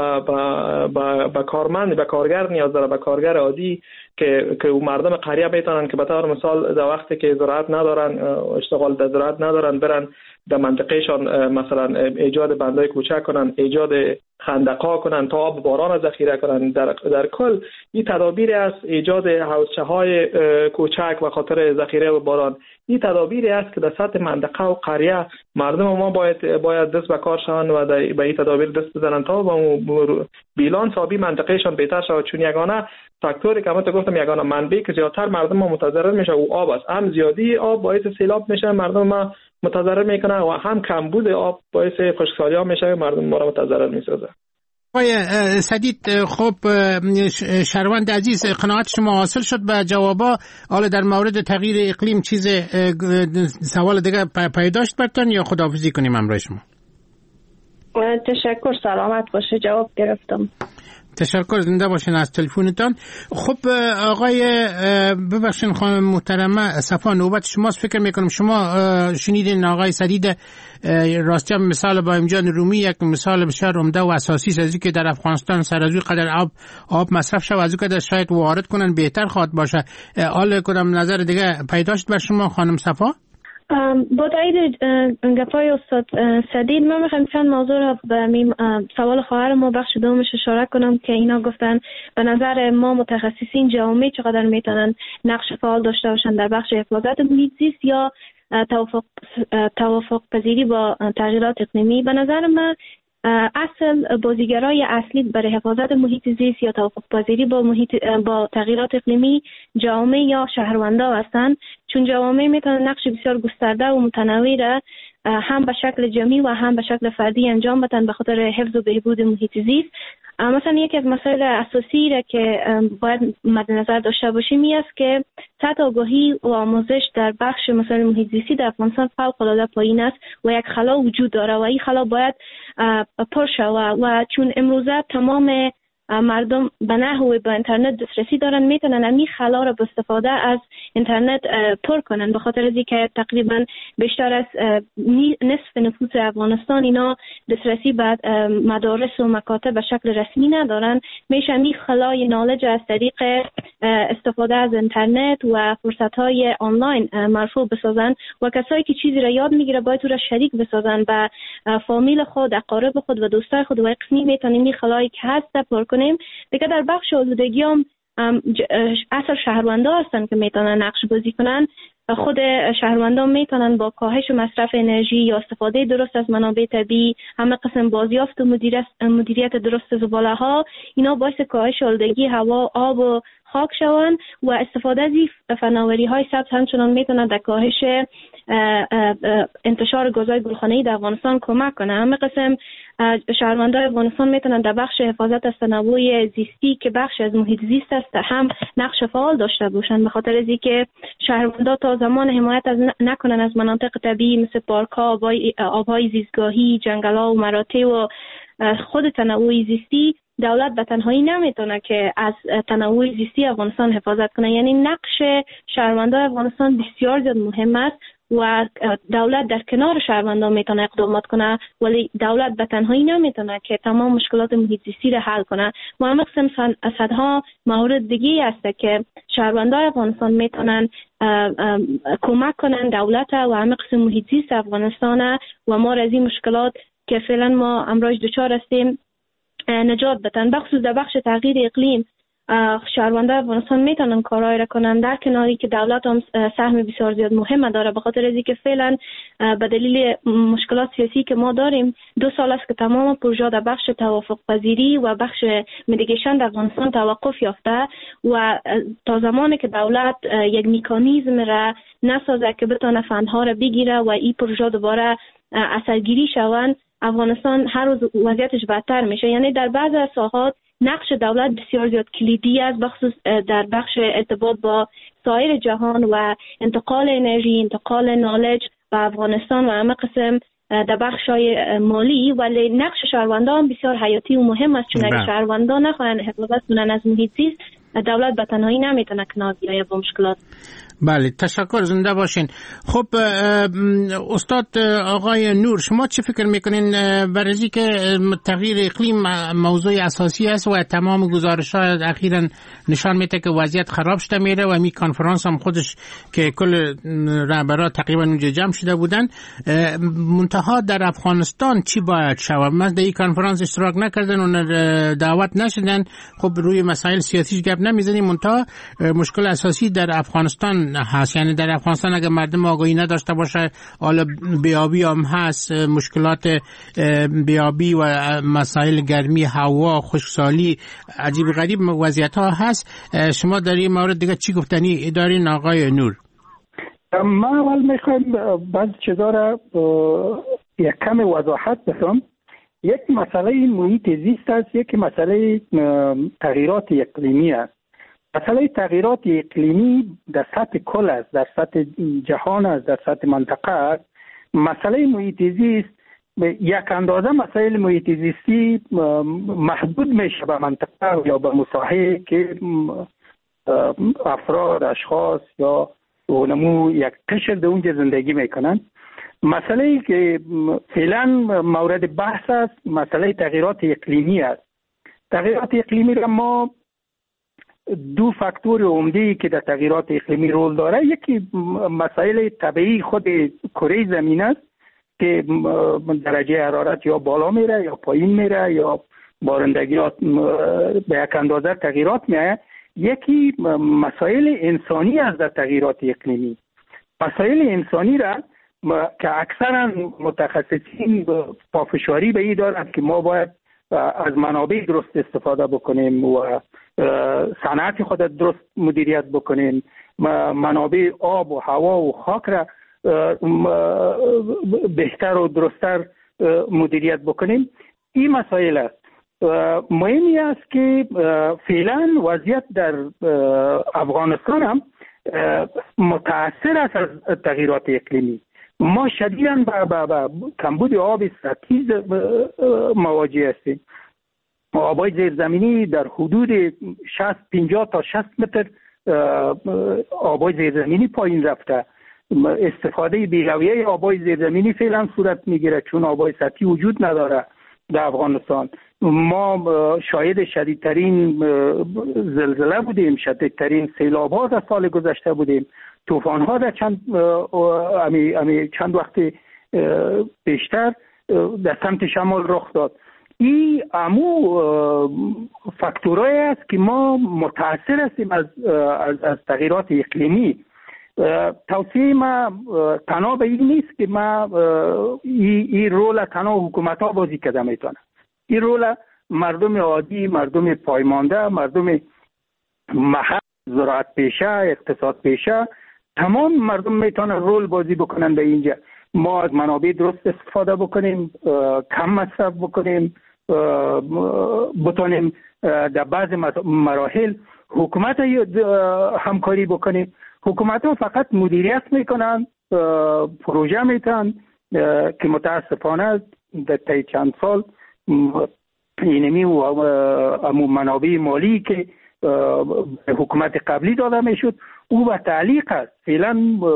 به کارمند، به کارگر نیاز داره، به کارگر عادی که مردم قریه میتونن که به طور مثال در وقتی که زراعت ندارن، اشتغال در زراعت ندارن، برن در منطقهشان مثلا ایجاد بندای کوچک کنن، ایجاد خندق‌ها کنن تا آب باران ذخیره کنن. در کل این تدابیر است، ایجاد حوضچه‌های کوچک و خاطر ذخیره و باران. این تدابیری است که در سطح منطقه و قریه مردم ما باید دست به کار شوند و به این تدابیر دست بزنن تا با بیلانس آبی منطقهشان بهتر شود. چون یگانه فاکتوری که من گفتم، یگانه منبعی که زیادتر مردم ما متضرر میشه او آب است. هم زیادی آب باعث سیلاب میشه، مردم ما متضرر میکنه، و هم کمبود آب باعث خشکسالی ها میشه، مردم ما را متضرر میسازه. آقای سدید، خب شهروند عزیز، قناعت شما حاصل شد به جوابا. حالا در مورد تغییر اقلیم چیز سوال دیگه پیداشت برتون یا خداحافظی کنیم همراه شما؟ تشکر، سلامت باشه، جواب گرفتم. تشکر، زنده باشین از تلفنتان. خب آقای ببخشین خانم محترمه صفا، نوبت شماست. فکر میکنم شما شنیدین آقای سدید راستی مثال با امجان رومی یک مثال بسیار عمده و اساسی است که در افغانستان سر از قدر آب مصرف شود، از قدر شاید وارد کنن بهتر خواهد باشه. حال کدام نظر دیگه پیدا شد بر شما خانم صفا؟ با تایید گپای استاد سدید من میخوام چند موضوع را به سوال خواهر ما بخش دومش اشاره کنم که اینا گفتن به نظر ما متخصصین جامعه چقدر میتونن نقش فعال داشته باشن در بخش حفاظت محیط زیست یا توافق پذیری با تغییرات اقلیمی. به نظر من اصل بازیگرای اصلی برای حفاظت محیط زیست یا توافق پذیری با تغییرات اقلیمی جامعه یا شهروندا هستند، چون جامعه میتونن نقش بسیار گسترده و متنوع را هم به شکل جمعی و هم به شکل فردی انجام بدن به خاطر حفظ و بهبود محیط زیست. مثلا یکی از مسائل اساسی را که باید مد نظر داشته باشیم این است که سطح آگاهی و آموزش در بخش مسائل محیط زیستی در افغانستان فوق‌العاده پایین است و یک خلا وجود داره و این خلا باید پر شود و چون امروزه تمام مردم به نحوی به اینترنت دسترسی دارن میتونن این خلا را با استفاده از اینترنت پر کنن، به خاطر از اینکه تقریبا بیشتر از نصف نفوس افغانستان اینا دسترسی به مدارس و مکاتب به شکل رسمی ندارن. میشه این خلای نالج از طریق استفاده از اینترنت و فرصت‌های آنلاین مرفوع بسازن و کسایی که چیزی را یاد میگیره باید او را شریک بسازن به فامیل خود، اقارب خود و دوستای خود و قسمی میتونیم این خلایی که هست پر کنیم. دیگه در بخش آلودگی هم اصل شهروندا هستن که میتونن نقش بازی کنن. خود شهروندان میتونن با کاهش مصرف انرژی یا استفاده درست از منابع طبیعی، همه قسم بازیافت و مدیریت درست زباله ها، اینا باعث کاهش آلودگی هوا، آب و خاک شوند و استفاده از فناوری های سبز همچنان میتونه در کاهش انتشار گازهای گلخانه‌ای در افغانستان کمک کنه. همه قسم شهروندان افغانستان میتونن در بخش حفاظت از تنوع زیستی که بخش از محیط زیست است هم نقش فعال داشته باشند، به خاطر از اینکه شهروندان تا زمان حمایت نکنن از مناطق طبیعی مثل پارک‌ها، آب‌های زیستگاهی، جنگل‌ها و مراتع و خود تنوع زیستی، دولت به تنهایی نمیتونه که از تنوع زیستی افغانستان حفاظت کنه. یعنی نقش شهروندان افغانستان بسیار زیاد مهم است و دولت در کنار شهروندان میتونه اقدامات کنه، ولی دولت به تنهایی نمیتونه که تمام مشکلات محیط زیستی را حل کنه. و همه قسم صدها مورد دیگه هست که شهروندان افغانستان میتونن کمک کنن دولت و همه قسم محیط زیست افغانستان و ما از این مشکلات که فعلا ما امروز دچار هستیم نجات بدن. بخصوص در بخش تغییر اقلیم شهروندان افغانستان میتونن کارایی را کنن، در کناری که دولت هم سهم بسیار زیاد مهم داره، به خاطر از اینکه فعلا به دلیل مشکلات سیاسی که ما داریم 2 سال است که تمام پروژه در بخش توافق پذیری و بخش میتیگیشن در افغانستان توقف یافته و تا زمانی که دولت یک مکانیزم را نسازه که بتونه فندها را بگیره و این پروژه دوباره اثرگیری شوند، افغانستان هر روز وضعیتش بدتر میشه. یعنی در بعضی از ساحات نقش دولت بسیار زیاد کلیدی است، بخصوص در بخش ارتباط با سایر جهان و انتقال انرژی، انتقال نالج به افغانستان و همه قسم در بخش‌های مالی، ولی نقش شهروندان بسیار حیاتی و مهم است، چون اگر شهروندان نخواهند حفاظت کنند از محیط زیست دولت به تنهایی نمیتونه کنار بیاید با مشکلات. بله، تشکر، زنده باشین. خب استاد آقای نور، شما چه فکر میکنین برای که تغییر اقلیم موضوع اساسی است و تمام گزارش‌ها اخیراً نشان میده که وضعیت خراب شده میره و می کنفرانس هم خودش که کل رهبران تقریبا اونجا جمع شده بودن، منتها در افغانستان چی باید شود؟ من در این کنفرانس اشتراک نکردن و دعوت نشدن. خب روی مسائل سیاسی گپ نمیزنیم، منتها مشکل اساسی در افغانستان هست. یعنی در افغانستان اگر مردم آگاهی نداشته باشه، حالا بیابی هم هست، مشکلات بیابی و مسائل گرمی هوا، خشکسالی، عجیب غریب وضعیت ها هست. شما در این مورد دیگه چی گفتنی دارین آقای نور؟ من اول میخوایم بعضی چیزا را یک کم وضاحت بدم. یک مسئله محیط زیست است، یک مسئله تغییرات اقلیمی است. مسئله تغییرات اقلیمی در سطح کل است، در سطح جهان است، در سطح منطقه است. مسئله محیط زیست یک اندازه مسائل محیط زیستی محدود میشه به منطقه یا به مساحه که افراد، اشخاص یا علمو یک قشر در اونجا زندگی میکنن. مسئله که فعلا مورد بحث است مسئله تغییرات اقلیمی است. تغییرات اقلیمی را ما دو فاکتور عمده که در تغییرات اقلیمی رول داره، یکی مسائل طبیعی خود کره زمین است که درجه حرارت یا بالا میره یا پایین میره یا بارندگیات به یک اندازه تغییرات میاد. یکی مسائل انسانی است در تغییرات اقلیمی. مسائل انسانی را که اکثرا متخصصین پافشاری به این دارند که ما باید از منابع درست استفاده بکنیم و صنعت خود درست مدیریت بکنیم، منابع آب و هوا و خاک را بهتر و درستر مدیریت بکنیم. این مسائل است. مهمی است که فعلا وضعیت در افغانستان هم متاثر است از تغییرات اقلیمی. ما شدیداً با کمبود آب سطحی مواجه هستیم. آبای زیرزمینی در حدود 50 تا 60 متر آبای زیرزمینی پایین رفته. استفاده بی‌رویه آبای زیرزمینی فعلا صورت میگیره چون آبای سطحی وجود نداره در افغانستان. ما شاهد شدیدترین زلزله بودیم، شدیدترین سیلاب ها در سال گذشته بودیم، طوفان ها در چند وقت بیشتر در سمت شمال رخ داد. این فاکتورایی است که ما متاثر هستیم از تغییرات اقلیمی. توصیه ما تنها به این نیست که ما این رول تنها حکومت ها بازی کرده میتونه. این رول مردم عادی، مردم پایمانده، مردم محل، زراعت پیشه، اقتصاد پیشه، تمام مردم میتونن رول بازی بکنن به اینجا. ما از منابع درست استفاده بکنیم، کم مصرف بکنیم، بتونیم در بعض مراحل حکومت همکاری بکنیم. حکومت ها فقط مدیریت میکنن، پروژه میتن که متاسفانه در طی چند سال اینمی و منابع مالی که حکومت قبلی داده میشد او به تعلیق است. فعلا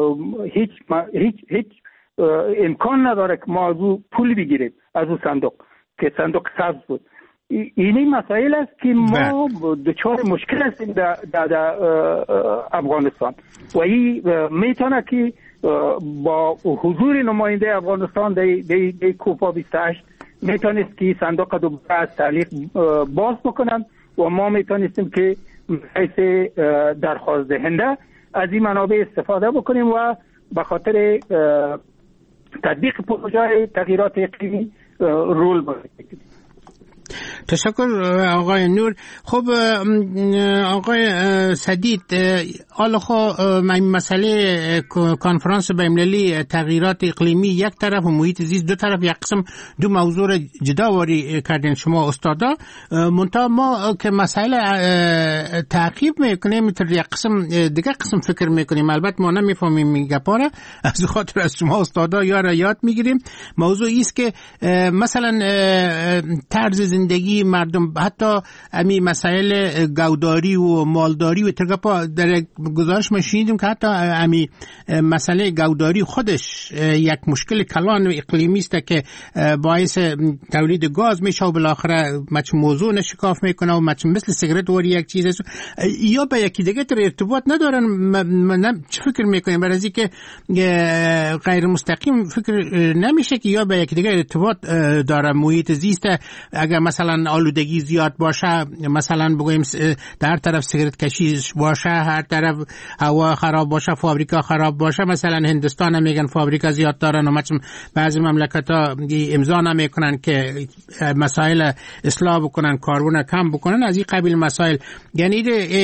هیچ امکان نداره که ما از او پول بگیریم، از او صندوق که صندوق سبز بود. اینی مسائل است که ما دچار مشکل هستیم در افغانستان و این میتونه که با حضور نماینده افغانستان در کوپا 28 میتونست که صندوق دوباره از تعلیق باز بکنن و ما میتونستیم که حیث درخواست دهنده از این منابع استفاده بکنیم و به خاطر تطبیق پروژه تغییرات اقلیمی رول بازی کنیم. تشکر آقای نور. خب آقای سدید، حالا مسئله کنفرانس بین‌المللی تغییرات اقلیمی یک طرف و محیط زیست دو طرف، یک قسم دو موضوع را جدا واری کردین شما استادا. منتها ما که مسائل تعقیب میکنیم یک قسم دیگه قسم فکر میکنیم. البته ما نمیفهمیم این گپا را، از خاطر از شما استادا یاد میگیریم. موضوع است که مثلا طرز زندگی مردم، حتی امی مسائل گوداری و مالداری و ترگپا در گزارش ما شنیدیم که حتی امی مسئله گوداری خودش یک مشکل کلان و اقلیمی است که باعث تولید گاز میشه و بالاخره موضوع نشکاف میکنه و مثل سیگارت وری یک چیز است یا به یکی دیگه تر ارتباط ندارن. چه فکر میکنیم؟ برای اینکه غیر مستقیم فکر نمیشه که یا به یکی دیگه ارتباط داره. محیط زیست اگر مثلا آلودگی زیاد باشه، مثلا بگویم در طرف سیگارت کشی باشه، هر طرف هوا خراب باشه، فابریکا خراب باشه. مثلا هندستان هم میگن فابریکا زیاد دارن و بعضی مملکت‌ها امضا نمیکنن که مسائل اصلاح بکنن، کاربن کم بکنن، از این قبیل مسائل. یعنی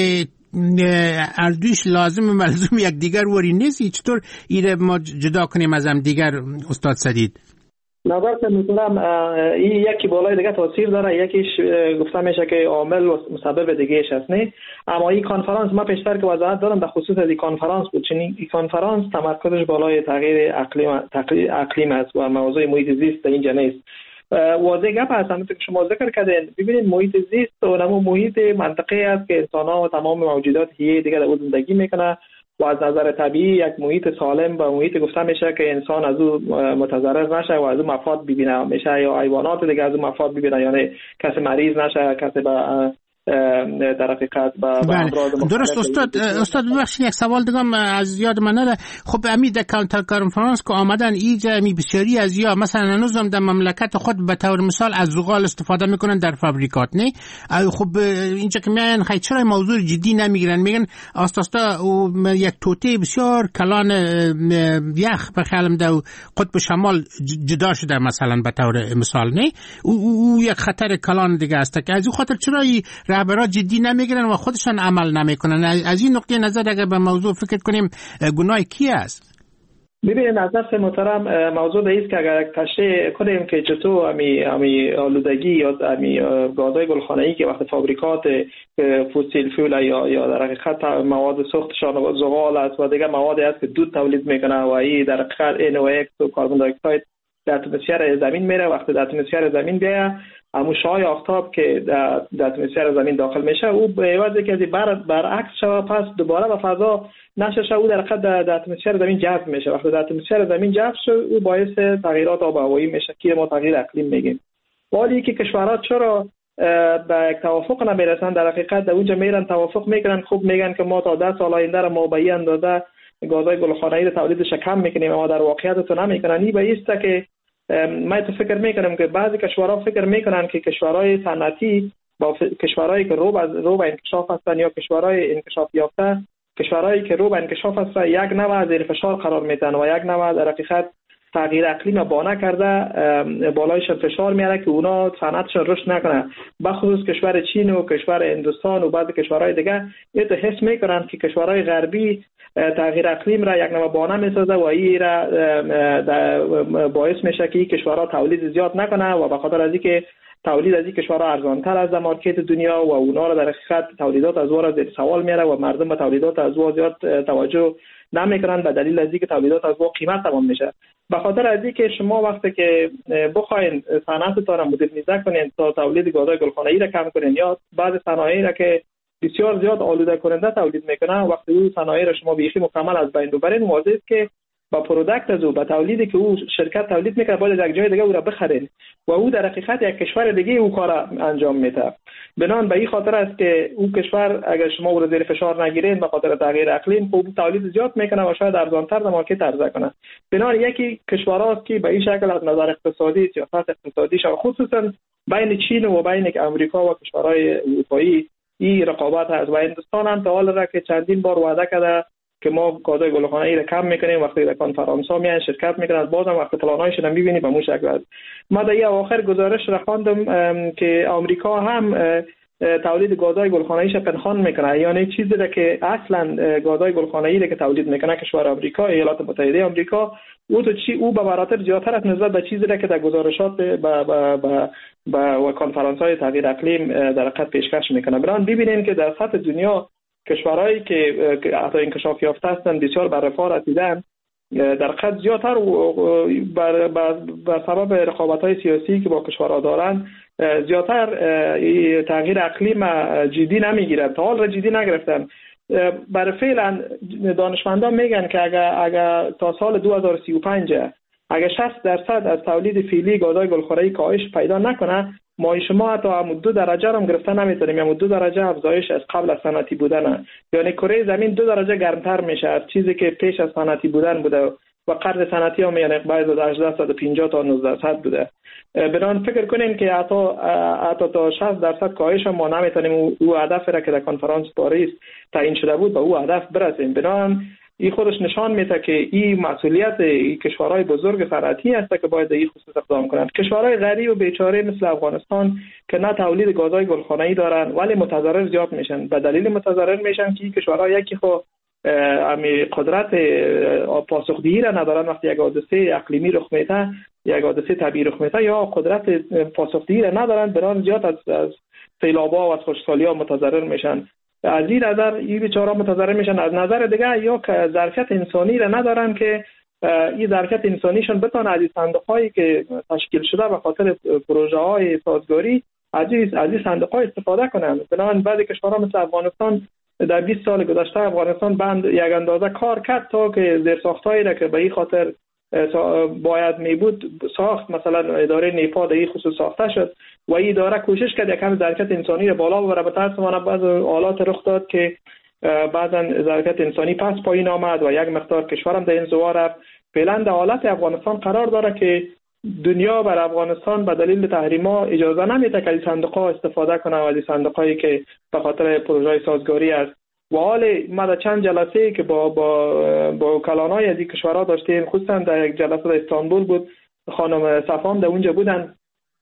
اردوش لازم و ملزوم یک دیگر وری نیست. چطور ایره ما جدا کنیم از هم دیگر استاد سدید؟ نظر می‌کنم این یکی بالای دیگه تاثیر داره، یکیش گفته میشه که عامل و مسبب دیگه‌اش است نه. اما این کنفرانس ما پیشتر که وضاحت دادم در خصوص این کنفرانس بود، چون این کنفرانس تمرکزش بالای تغییر اقلیم است و موضوع محیط زیست اینجا نیست. واضح گپ هست همونطور که شما ذکر کردین. ببینید محیط زیست و نمو محیط منطقه است که انسان‌ها و تمام موجودات حیه دیگه در زندگی میکنه و از نظر طبیعی یک محیط سالم و محیط گفته میشه که انسان از او متضرر نشه و از او مفاد ببینه میشه، یا حیوانات دیگه از او مفاد ببینه، یعنی کسی مریض نشه، کسی به در حقیقت با درست. استاد ببخشید یک سوال دیگه از یاد من نره. خب امید کانتر کنفرانس که آمدن اینجا می بسیاری از یا مثلا هنوزم در مملکت خود به طور مثال از زغال استفاده میکنن در فابریکات نه. خب اینجا که میان خیلی چرا موضوع جدی نمیگیرن؟ میگن آستاستا یک توته بسیار کلان یخ به خیالم در قطب شمال جدا شده مثلا به طور مثال نه. او یک خطر کلان دیگه است که از این خاطر چرا رهبران جدی نمیگیرن و خودشان عمل نمیکنن. از این نقطه نظر اگر به موضوع فکر کنیم گناه کی است؟ ببینید نظر محترم موضوع است که اگر تشریح کنیم که چطور امی آلودگی یا امی گازهای گلخانه‌ای که وقت فابریکات فسیل فیول یا در حقیقت مواد سوختشان زغال است و دیگر موادی است که دود تولید میکنه و این در حقیقت NOx و کربن دی اکساید در اتمسفر زمین میره. وقتی در اتمسفر زمین بیاید همون شعاع آفتاب که در اتمسفر زمین داخل میشه او به عوضی که برعکس شود پس دوباره به فضا نشه او در حقیقت در اتمسفر زمین جذب میشه. وقتی در اتمسفر زمین جذب شد او باعث تغییرات آب و هوایی میشه که ما تغییر اقلیم میگیم. ولی که کشورها چرا به یک توافق نمیرسن؟ در حقیقت در اونجا میرن توافق میکنن، خوب میگن که ما تا 10 سال آینده را ما به این اندازه گازهای گلخانه‌ای را تولیدش کم میکنیم، اما در واقعیت تو نمیکنن. این به است که من تو فکر میکنم که بعضی کشورها فکر میکنن که کشورهای صنعتی با کشورهایی که رو به انکشاف هستن یا کشورهای انکشاف یافته، کشورهایی که رو به انکشاف هستن یک نوع زیر فشار قرار میدن و یک نوع در حقیقت تغییر اقلیم بانه کرده بالایشان فشار میاره که اونا صنعتشون رشد نکنه. بخصوص کشور چین و کشور هندوستان و بعضی کشورهای دیگه این تو حس میکنن که کشورهای غربی تغییر اقلیم را یک نوع بانه میسازه و این را باعث میشه که این کشورها تولید زیاد نکنه و به خاطر از اینکه تولید از این کشورها ارزانتر از مارکت دنیا و اونا را در حقیقت تولیدات از وارا زیر سوال میاره و مردم به تولیدات از وارا زیاد توجه نمیکنن به دلیل از اینکه تولیدات از وارا قیمت تمام میشه. به خاطر از اینکه شما وقتی که بخواین صنعتتون را مدرنیزه کنین تا تولید گازهای گلخانه‌ای را کم کنین یا بعض صنایعی را که بسیار زیاد آلوده کننده تولید میکنه وقتی اون صنایع را شما بیخی مکمل از بین ببرین، واضح است که با پروداکت از او با تولیدی که او شرکت تولید میکنه باید از یک جای دیگه او را بخرین و او در حقیقت یک کشور دیگه او کار انجام میده. بنان به این خاطر است که او کشور اگر شما او را زیر فشار نگیرین به خاطر تغییر اقلیم خب تولید زیاد میکنه و شاید ارزانتر در مارکت عرضه کنه. بنان یکی کشورهاست که به این شکل از نظر اقتصادی سیاست اقتصادیش خصوصا بین چین و بین امریکا و کشورهای اروپایی این رقابت هست و هندوستان هم تا حال را که چندین بار وعده کرده که ما گازهای گلخانه‌ای را کم میکنیم، وقتی در کنفرانس‌ها میان شرکت میکنن بازم وقتی پلان‌هایشون هم می‌بینی به مو شکل است. ما در آخر گزارش را خواندم که آمریکا هم تولید گازهای گلخانه‌ایش پنهان میکنه، یعنی چیزی را که اصلا گازهای گلخانه‌ای را که تولید میکنه کشور آمریکا، ایالات متحده آمریکا، او به مراتب زیادتر از نسبت به چیزی را که در گزارشات و کنفرانس‌های تغییر اقلیم در حقیقت پیشکش میکنه. بران ببینین که در سطح دنیا کشورهایی که حتی انکشاف یافته هستند بسیار بر رفاه رسیدن در حقیقت زیادتر بر سبب رقابت‌های سیاسی که با کشورها دارند زیادتر تغییر اقلیم جدی نمیگیرند، تا حال را جدی نگرفتن. برای فعلا دانشمندان میگن که اگر تا سال 2035 اگر 60% از تولید فعلی گازهای گلخانه‌ای کاهش پیدا نکنه ما شما حتی هم 2 درجه هم گرفته نمیتونیم، یا 2 درجه افزایش از قبل از صنعتی بودن، یعنی کره زمین 2 درجه گرمتر میشه از چیزی که پیش از صنعتی بودن بوده و قرن صنعتی هم یعنی باید از 1850 تا 1900 بوده. بران فکر کنیم که حتی تا 60% کاهش ما نمیتونیم او هدف را که در کنفرانس پاریس تعیین شده بود به او هدف برسیم. بران این خودش نشان میده که این مسئولیت کشورهای بزرگ صنعتی است که باید در این خصوص اقدام کنند. کشورهای غریب و بیچاره مثل افغانستان که نه تولید گازهای گلخانه‌ای دارن ولی متضرر زیاد میشن. به دلیل متضرر میشن که کشورها یکی خو قدرت پاسخگویی را ندارن. وقتی یک حادثه اقلیمی رخ میده یک حادثه طبیعی رخ میده یا قدرت پاسخگویی را ندارند، بران زیاد از سیلاب‌ها و از خشکسالی‌ها متضرر میشن. از این نظر این بیچاره‌ها متضرر میشن. از نظر دیگه یا که ظرفیت انسانی را ندارن که این ظرفیت انسانیشون بتونه از صندوق‌هایی که تشکیل شده به خاطر پروژه‌های سازگاری از این صندوق‌ها استفاده کنند. بنابراین بعضی کشورها مثل افغانستان در 20 سال گذشته افغانستان بند یک اندازه کار کرد تا که زیرساخت‌هایی را که به این خاطر باید می بود ساخت. مثلا اداره نیپا در این خصوص ساخته شد و این اداره کوشش کرد یکم ظرفیت انسانی را بالا ببره. متأسفانه بعض حالات رخ داد که بعضا ظرفیت انسانی پس پایین آمد و یک مقدار کشورم در انزوا رفت. فعلا در حالت افغانستان قرار داره که دنیا بر افغانستان به دلیل تحریم‌ها اجازه نمیده که از صندوق‌ها استفاده کنه و از صندوق‌هایی که به خاطر پروژه سازگاری است. و حال ما چند جلسه که با وکلانای از این کشورها داشتیم، خصوصا در یک جلسه در استانبول بود، خانم صفام در اونجا بودن.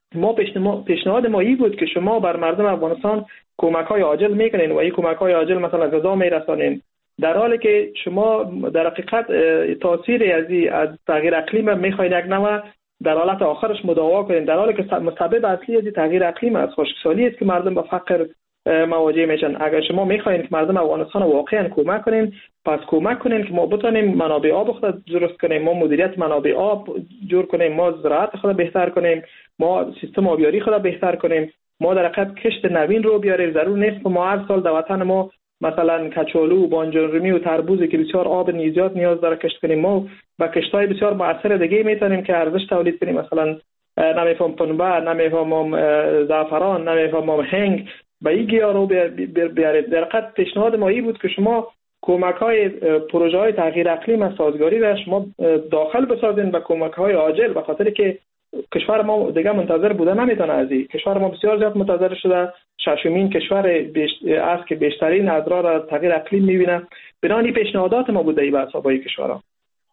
پیشنهاد ما این بود که شما بر مردم افغانستان کمک‌های عاجل میکنین و این کمک‌های عاجل مثلا غذا میرسانین، در حالی که شما در حقیقت تاثیر از تغییر اقلیم میخواین یک نوع در حالت آخرش مداوا کنین، در حالی که مسبب اصلی از تغییر اقلیم از خشکسالی است که مردم به فقر مواجه میشن. اگر شما میخواین که مردم افغانستان واقعا کمک کنین، پس کمک کنین که ما بتونیم منابع آب خود درست کنیم، ما مدیریت منابع آب جور کنیم، ما زراعت خود بهتر کنیم، ما سیستم آبیاری خود بهتر کنیم، ما در حقیقت کشت نوین رو بیاریم. ضرور نیست ما هر سال در وطن ما مثلا کچالو و بانجان و تربوزی که بسیار آب زیاد نیاز داره کشت کنیم. ما با کشت‌های بسیار مؤثر دیگه میتونیم که ارزش تولید کنیم، مثلا نمیفهم پنبه، نمیفهم زعفران، نمیفهم هنگ، با این گیاه رو بیارید. در حقیقت پیشنهاد ما این بود که شما کمک‌های پروژه‌های تغییر اقلیم از سازگاری را شما داخل بسازین به کمک‌های عاجل، به خاطر که کشور ما دیگه منتظر بوده نمیتونه. از این کشور ما بسیار زیاد منتظر شده، ششمین کشور است که بیشترین اضرار از تغییر اقلیم میبینه. بنابراین پیشنهادات ما بوده این بحث‌ها با کشورها.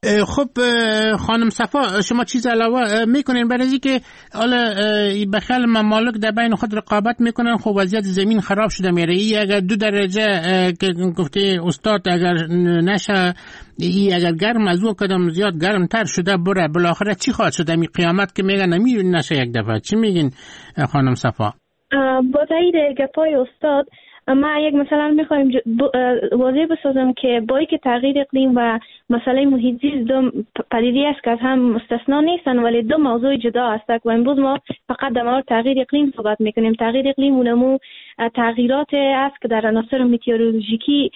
خب خانم صفا، شما چیز علاوه میکنین برای اینکه حالا بخل ممالک در بین خود رقابت میکنن؟ خب وضعیت زمین خراب شده میره. اگر 2 درجه که گفته استاد اگر نشه اگر گرم از او کدام زیاد گرم تر شده بره، بالاخره چی خواهد شد؟ می قیامت که میگن نشه یک دفعه. چی میگین خانم صفا؟ با تایید گپای استاد ما یک مثلا میخوایم واضح بسازم که با اینکه تغییر اقلیم و مسئله محیط زیست دو پدیده است که از هم مستثنا نیستن، ولی دو موضوع جدا هستند و امروز ما فقط در مورد تغییر اقلیم صحبت میکنیم. تغییر اقلیم اونمو تغییرات است که در عناصر متئورولوژیکی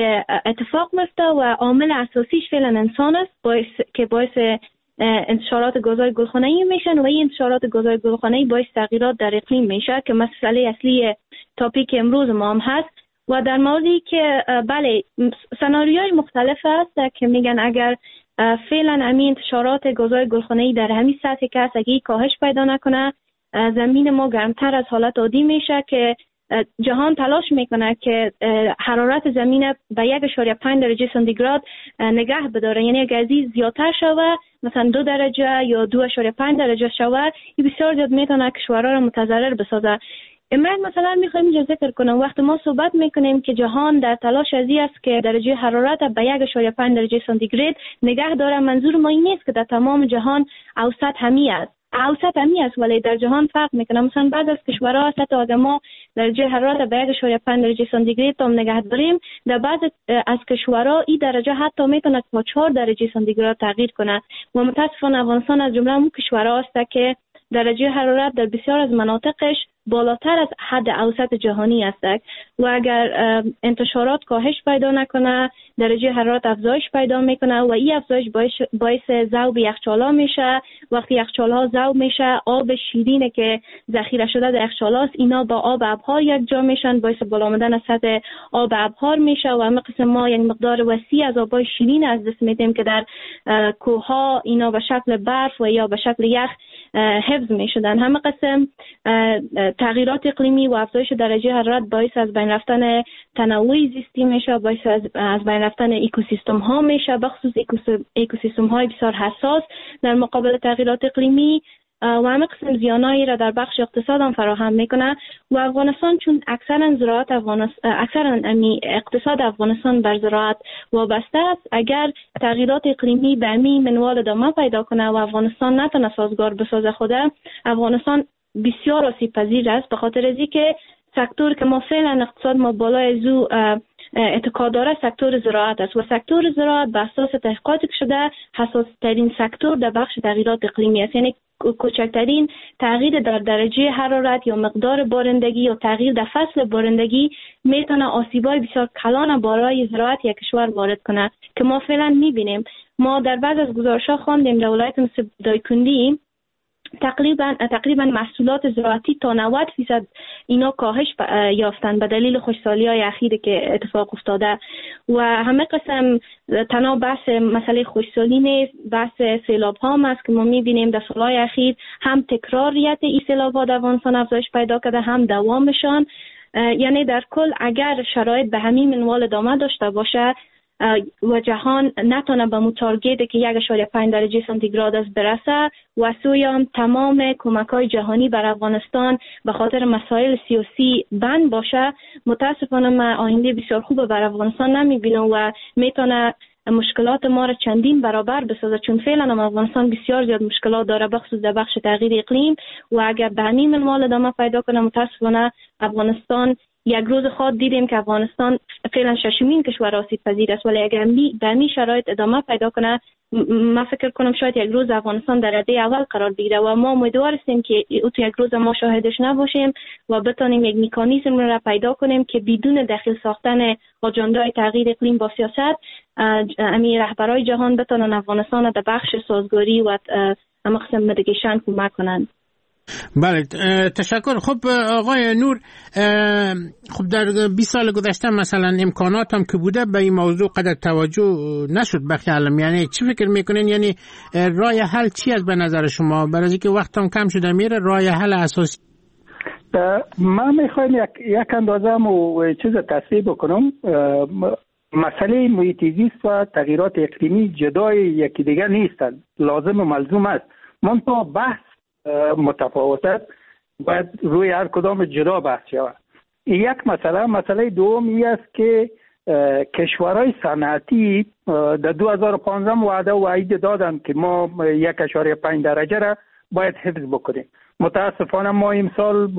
اتفاق میفته و عامل اساسیش فعلا انسان است که باعث انتشارات گازهای گلخانه‌ای میشن و این انتشارات گازهای گلخانه‌ای باعث تغییرات در اقلیم میشه که مسئله اصلی تاپیک امروز ما هم هست. و در موردی که بله سناریوهای مختلف هست که میگن اگر فعلا همین انتشارات گازهای گلخانه‌ای در همین سطح که هست اگه کاهش پیدا نکنه، زمین ما گرمتر از حالت عادی میشه که جهان تلاش میکنه که حرارت زمین به 1.5 درجه سانتیگراد نگه بداره. یعنی اگر از این زیادتر شوه، مثلا 2 درجه یا 2.5 درجه شوه، این بسیار زیاد میتونه کشورها رو متضرر بسازه. امروز مثلا میخوایم اینجا ذکر کنم وقتی ما صحبت میکنیم که جهان در تلاش ازی است که درجه حرارت به 1.5 درجه سانتیگراد نگه داره، منظور ما این نیست که در تمام جهان اوسط همی است. اوسط همی است ولی در جهان فرق میکنه. مثلا بعض از کشورها حتی اگر ما درجه حرارت به 1.5 درجه سانتیگراد تا نگه داریم، در بعض از کشورها این درجه حتی میتونه تا 4 درجه سانتیگراد تغییر کنه و متاسفانه افغانستان از جمله اون کشورها است که درجه حرارت در بسیار از مناطقش بالاتر از حد اوسط جهانی است و اگر انتشارات کاهش پیدا نکنه، درجه حرارت افزایش پیدا میکنه و این افزایش باعث ذوب یخچال‌ها میشه. وقتی یخچال‌ها ذوب میشه، آب شیرینه که ذخیره شده در یخچال‌هاست اینا با آب ابحار یک جا میشن، باعث بالا آمدن سطح آب ابحار میشه و همه قسم ما یک مقدار وسیع از آبای شیرین از دست میدیم که در کوه‌ها اینا به شکل برف و یا به شکل یخ حفظ میشدن. همه قسم تغییرات اقلیمی و افزایش درجه حرارت باعث از بین رفتن تنوع زیستی میشه، باعث از بین رفتن اکوسیستم ها میشه، بخصوص اکوسیستم های بسیار حساس در مقابل تغییرات اقلیمی. و همه قسم زیانایی را در بخش اقتصاد هم فراهم میکنه و افغانستان چون اکثر اقتصاد افغانستان بر زراعت وابسته است، اگر تغییرات اقلیمی به همین منوال ادامه پیدا کنه و افغانستان نتونه سازگار بسازه خوده، افغانستان بسیار آسیب پذیر است، به خاطر از اینکه سکتور که ما فعلا اقتصاد ما بالای زو اعتقاد داره سکتور زراعت است و سکتور زراعت به اساس تحقیقات شده حساس ترین سکتور در بخش تغییرات اقلیمی است. یعنی کوچکترین تغییر در درجه حرارت یا مقدار بارندگی یا تغییر در فصل بارندگی میتونه آسیبای بسیار کلان برای زراعت یک کشور وارد کنه که ما فعلا میبینیم. ما در بعض از گزارش‌ها خواندیم در ولایت مثل دایکنډي تقریبا محصولات زراعتی تا 90% اینا کاهش یافتن به دلیل خشکسالی‌های اخیری که اتفاق افتاده و همه قسم تنها بحث مسئله خشکسالی نیست، بحث سیلاب ها هم است که ما می‌بینیم در سال‌های اخیر هم تکراریت این سیلاب‌ها در افغانستان افزایش پیدا کرده هم دوامشان. یعنی در کل اگر شرایط به همین منوال ادامه داشته باشه و جهان نتونه به تارگتی که 1.5 درجه سانتیگراد است برسه و سوی تمام کمک‌های جهانی بر افغانستان به خاطر مسائل سیاسی بند باشه، متاسفانه ما آینده بسیار خوب بر افغانستان نمی‌بینم و میتونه مشکلات ما را چندین برابر بسازه، چون فعلا هم افغانستان بسیار زیاد مشکلات داره بخصوص در بخش تغییر اقلیم و اگر به همین منوال ادامه پیدا کنه متاسفانه افغانستان یک روز خود دیدیم که افغانستان فعلا ششمین کشور آسیب پذیر است، ولی اگر به همین شرایط ادامه پیدا کنه ما فکر کنم شاید یک روز افغانستان در رده اول قرار بگیره و ما امیدوار هستیم که تو یک روز ما شاهدش نباشیم و بتونیم یک مکانیزم را پیدا کنیم که بدون دخیل ساختن آجنده‌های تغییر اقلیم با سیاست امی رهبرای جهان بتونن افغانستان در بخش سازگاری و مقصد مدیگیشن کمک کنند. بله تشکر. خب آقای نور، خب در 20 سال گذشته مثلا امکانات هم که بوده به این موضوع قدر توجه نشد بخی علم، یعنی چی فکر میکنین؟ یعنی راه حل چی است به نظر شما؟ برای اینکه وقتم کم شده میره، راه حل اساسی من میخوایم یک اندازه و چیز تصحیح بکنم. مسئله محیط زیست و تغییرات اقلیمی جدای یکی دیگر نیستند، لازم و ملزوم است، منتها بحث متفاوت است، باید روی هر کدام جدا بحث شود. یک مسئله دوم است که کشورهای صنعتی در 2015 وعده و وعید دادند که ما 1.5 درجه را باید حفظ بکنیم. متاسفانه ما امسال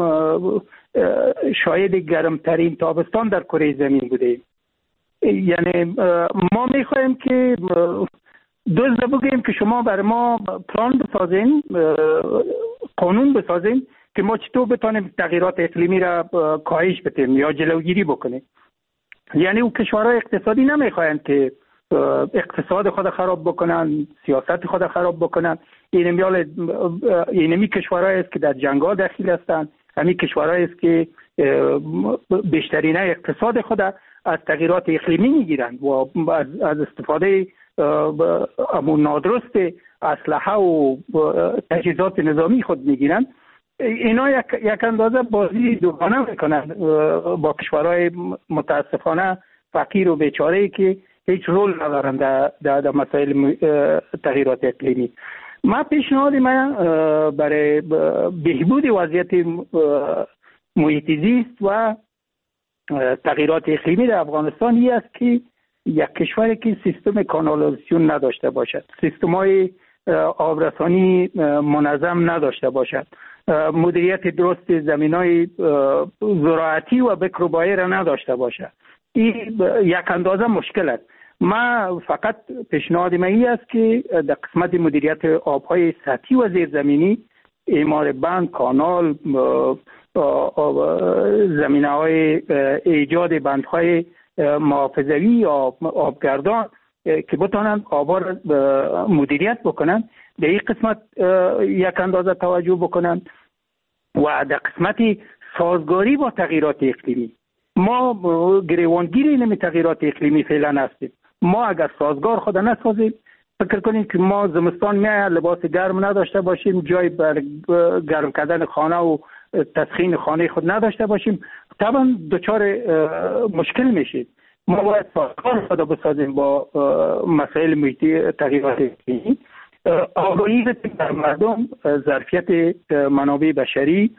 شاید گرمترین تابستان در کره زمین بودیم. یعنی ما میخوایم که دوست بگیم که شما برای ما پلان بسازین، قانون بسازین که ما چطور بتونیم تغییرات اقلیمی را کاهش بدیم یا جلوگیری بکنیم. یعنی او کشورهای اقتصادی نمیخواین که اقتصاد خود خراب بکنن، سیاست خود خراب بکنن. اینمی کشورهایی است که در جنگ‌ها دخیل هستند، همین کشورهایی است که بیشترین اقتصاد خود از تغییرات اقلیمی میگیرند و از استفاده امون نادرست اسلحه و تجهیزات نظامی خود میگیرند. اینا یک اندازه بازی دوگانه میکنن با کشورهای متاسفانه فقیر و بیچاره‌ای که هیچ رول ندارن در مسائل تغییرات اقلیمی. ما پیشنهاد من برای بهبود وضعیت محیط زیست و تغییرات اقلیمی در افغانستان است که یک کشوری که سیستم کانالیزاسیون نداشته باشد، سیستم‌های آبرسانی منظم نداشته باشد، مدیریت درست زمین‌های زراعتی و بکر و بایه را نداشته باشد، این یک اندازه مشکل است. ما فقط پیشنهاد من است که در قسمت مدیریت آب‌های سطحی و زیرزمینی، اعمار بند، کانال، زمینه‌های ایجاد بندهای محافظوی یا آبگردان که بتونن آبا را مدیریت بکنن، در این قسمت یک اندازه توجه بکنن. و در قسمت سازگاری با تغییرات اقلیمی، ما گریوانگیری نمی تغییرات اقلیمی فعلا هستیم. ما اگر سازگار خود نسازیم، فکر کنیم که ما زمستان میاد لباس گرم نداشته باشیم، جای بر گرم کردن خانه و تسخین خانه خود نداشته باشیم، طبعا دچار مشکل میشیم. ما باید سازگار خود بسازیم با مسائل محیطی تغییرات اقلیمی. آگاهی در مردم، ظرفیت منابع بشری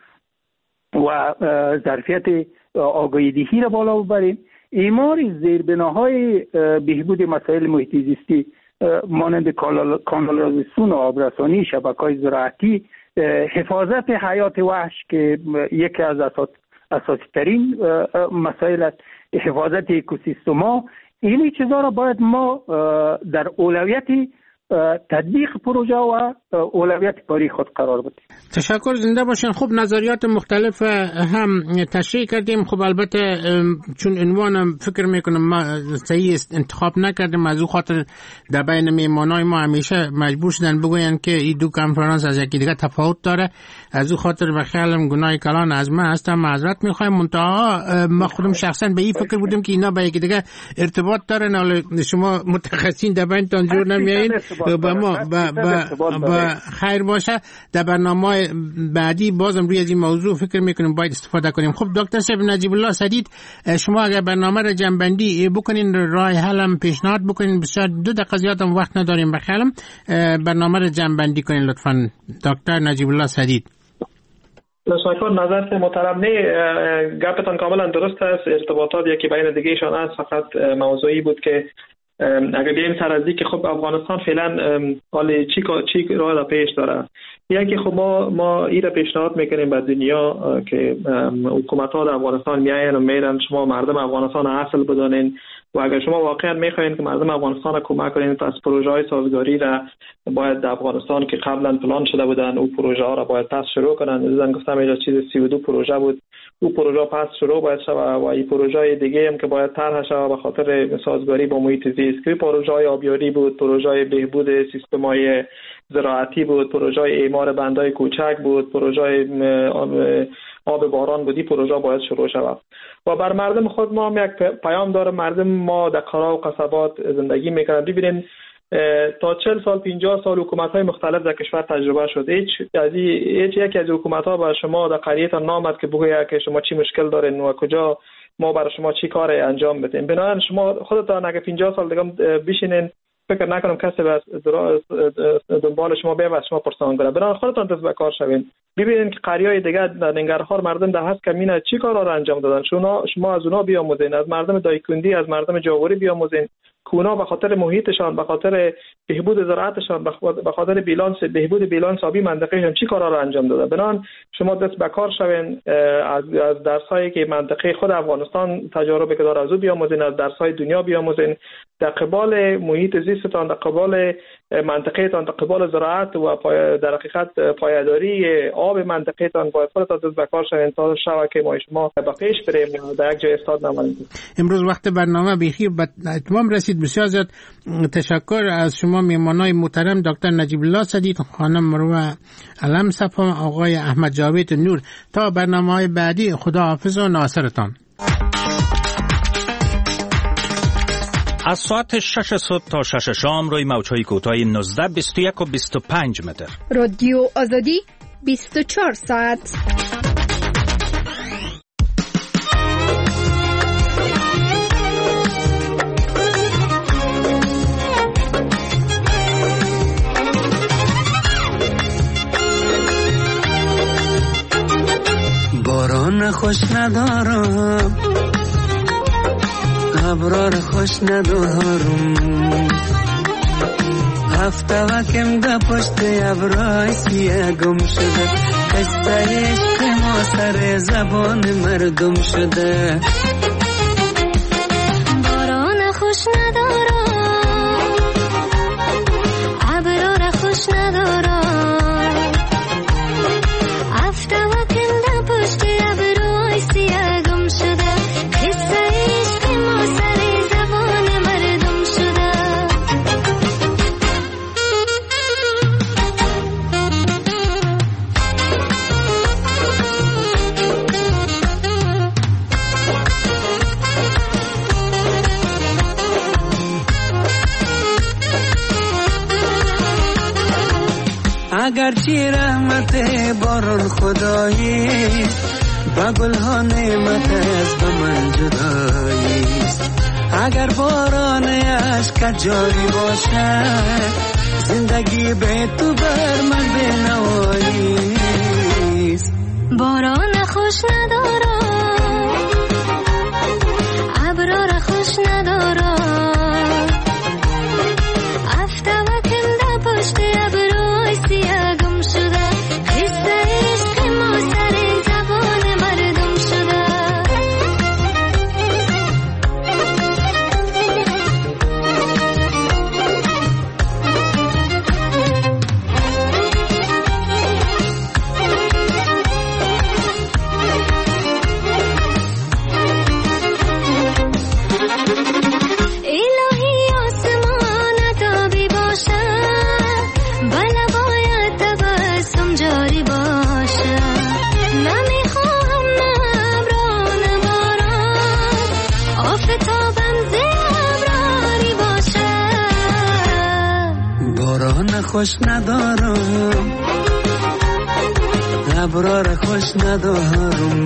و ظرفیت آگاهی دهی را بالا ببریم. اعمار زیربناهای بهبود مسائل محیط زیستی مانند کانالزاسیون و آبرسانی، شبکه‌های زراعتی، حفاظت حیات وحش که یکی از اساسی ترین مسائل است، حفاظت اکوسیستم‌ها، این چیزا را باید ما در اولویت تطبیق پروژه و اولویت کاری خود قرار بدیم. تشکر، زنده باشین. خب نظریات مختلف هم تشریح کردیم. خب البته چون عنوان فکر میکنم ما صحیح انتخاب نکردیم، از او خاطر در بین میمانای ما همیشه مجبور شدن بگوین که این دو کنفرانس از یکی دیگه تفاوت داره. از او خاطر به خیالم گناه کلان از من هستم، معذرت میخوایم. منتها ما خودم شخصا به این فکر بودیم که اینا به یکی دیگه ارتباط دارن، حالا شما متخصصین در بین تنجور نمیایین با ما با خیر باشه. در برنامه بعدی بازم روی از این موضوع فکر میکنیم باید استفاده کنیم. خب دکتر صاحب نجیب الله سدید، شما اگر برنامه را جنبندی بکنین، راه حل هم پیشنهاد بکنین، بسیار 2 دقیقه زیاد هم وقت نداریم، بخیالم برنامه را جنبندی کنین لطفاً دکتر نجیب الله سدید. تشکر. نظرت محترم، نه گپتان کاملا درست است. ارتباطات یکی بین دیگه ایشان است، فقط موضوعی بود که اگر بیایم سر از که خب افغانستان فعلا حال چی راه را پیش داره. یکی خب ما این را پیشنهاد میکنیم به دنیا که حکومت ها در افغانستان میاین و میرن شما مردم افغانستان اصل بدانین و اگر شما واقعا میخواین که مردم افغانستان را کمک کنین، پس پروژه های سازگاری را باید در افغانستان که قبلا پلان شده بودن او پروژه ها را باید پس شروع کنن. دیدن گفتم اینجا چیز 32 پروژه بود، او پروژه پس شروع باید شود و این پروژه دیگه هم که باید طرح شود به خاطر سازگاری با محیط زیست، که پروژه های آبیاری بود، پروژه های بهبود سیستم های زراعتی بود، پروژه های اعمار بندای کوچک بود، پروژه آب باران بودی، پروژه باید شروع شود. و بر مردم خود ما هم یک پیام داره. مردم ما در قرا و قصبات زندگی میکنن. ببینین تا 40 سال 50 سال حکومت‌های مختلف در کشور تجربه شد. هیچ یکی از حکومت‌ها به شما در قریه‌تان نامد که بگوید که شما چی مشکل دارین و کجا ما برای شما چی کار انجام بدیم. بنابراین شما خودتان اگه 50 سال دیگه بشینین، فکر نکنم کسی به دنبال شما بیاد و شما پرسان کنه. بنابراین خودتان دست به کار شوین. ببینید که قریه‌های دیگه در ننگرهار مردم در هست کمینه چی کارا را انجام دادن. شما از اونها بیاموزین، از مردم دایکندی، از مردم جاوری بیاموزین که اونا به خاطر محیطشان، به خاطر بهبود زراعتشان، به خاطر بهبود بیلانس آبی منطقهشان چی کارا را انجام داده. بنابراین شما دست به کار شوین، از درسایی که منطقه خود افغانستان تجارب که داره از او بیاموزین، از درس‌های دنیا بیاموزین، در قبال محیط زیستتان، در قبال منطقه‌تان، در قبال زراعت و در حقیقت پایداری آب منطقه‌تان باید خودتان دست به کار شوین تا شبکه ما شما به پیش بریم در یک جای استاد نمانیم. امروز وقت برنامه بیخی به اتمام رسید. بسیار زیاد تشکر از شما میهمانای محترم دکتر نجیب الله سدید، خانم مروه علم صفا، آقای احمد جاوید نور. تا برنامه‌های بعدی خداحافظ و ناصرتان. از ساعت 6 صبح تا 6 شام روی موج‌های کوتاه 19، 21 و 25 متر. رادیو آزادی 24 ساعت. باران خوش ندارم، ابرار خوش ندارم، هفته وکم ده پشت ابرای سیه گم شده، قصه عشق ما سر زبان مردم شده. باران خوش ندارم، ابرار خوش ندارم، هفته وکم ده پشت ابرای سیه گم شده، قصه عشق ما سر زبان مردم شده. اگرچه رحمت باران خداییست، با گلها نعمت از به من جداییست. اگر باران عشق جاری باشد، زندگی به تو بر من بنواییست. باران خوش ندارم، ابرا را خوش ندارم، افتوکم در پشت ابروی سیاه گم شده، قصه عشق ما سر زبان مردم شده. خوش ندارم، ابرا را خوش ندارم،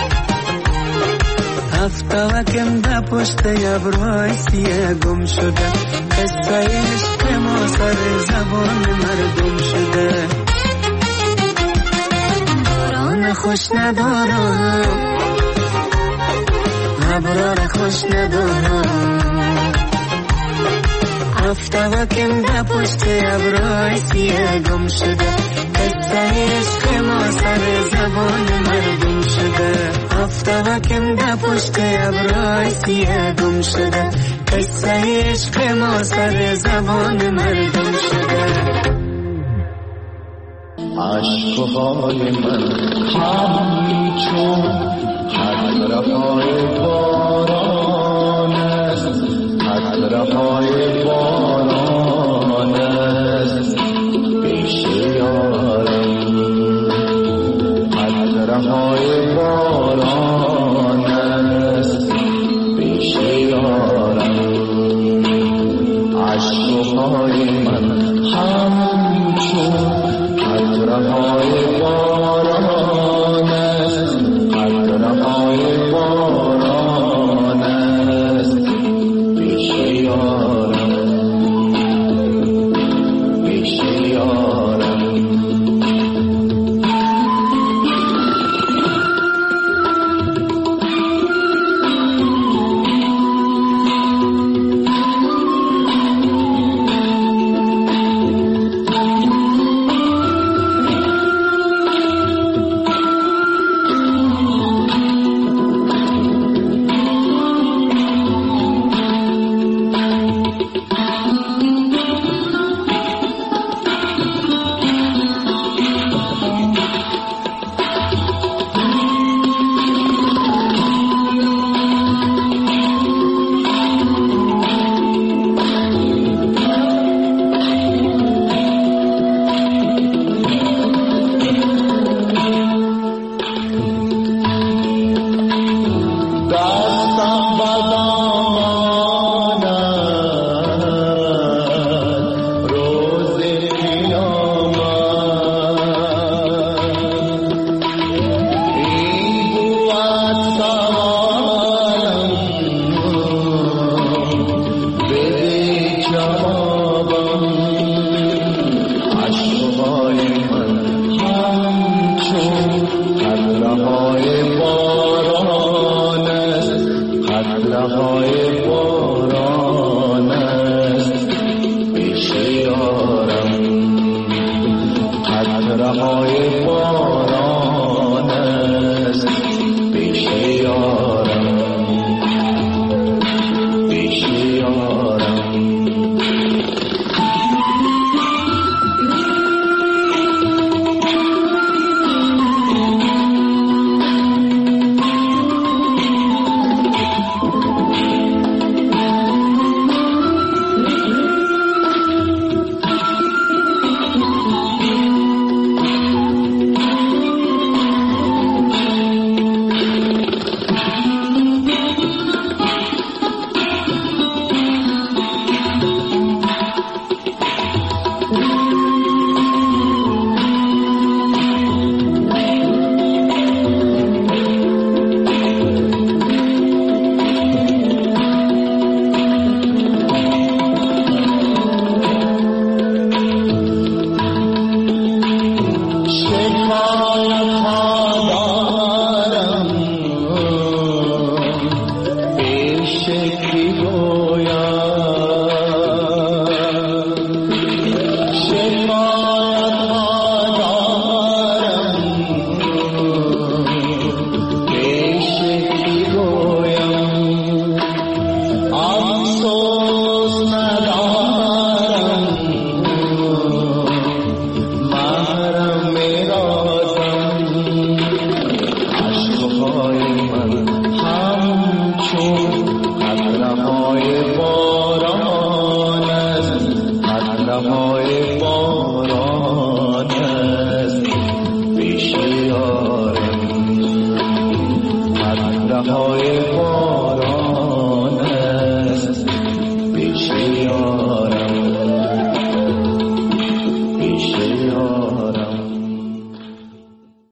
افتوکم در پشت ابروی سیاه گم شده، قصه عشق ما سر زبان مردم شده. باران خوش ندارم، ابرا را خوش ندارم، افتوکم در پشت ابروی سیاه گم شده، قصه عشق ما سر زبان مردم شده. افتوکم در پشت ابروی سیاه گم شده، قصه عشق ما سر زبان مردم شده. عشقهای من همچون قطره‌های باران است، قطره‌های باران است پیش یارم، قطره‌های باران است پیش یارم. عشقهای من همچون قطره‌های باران است، قطره‌های باران است پیش یارم، پیش یارم. قطره‌های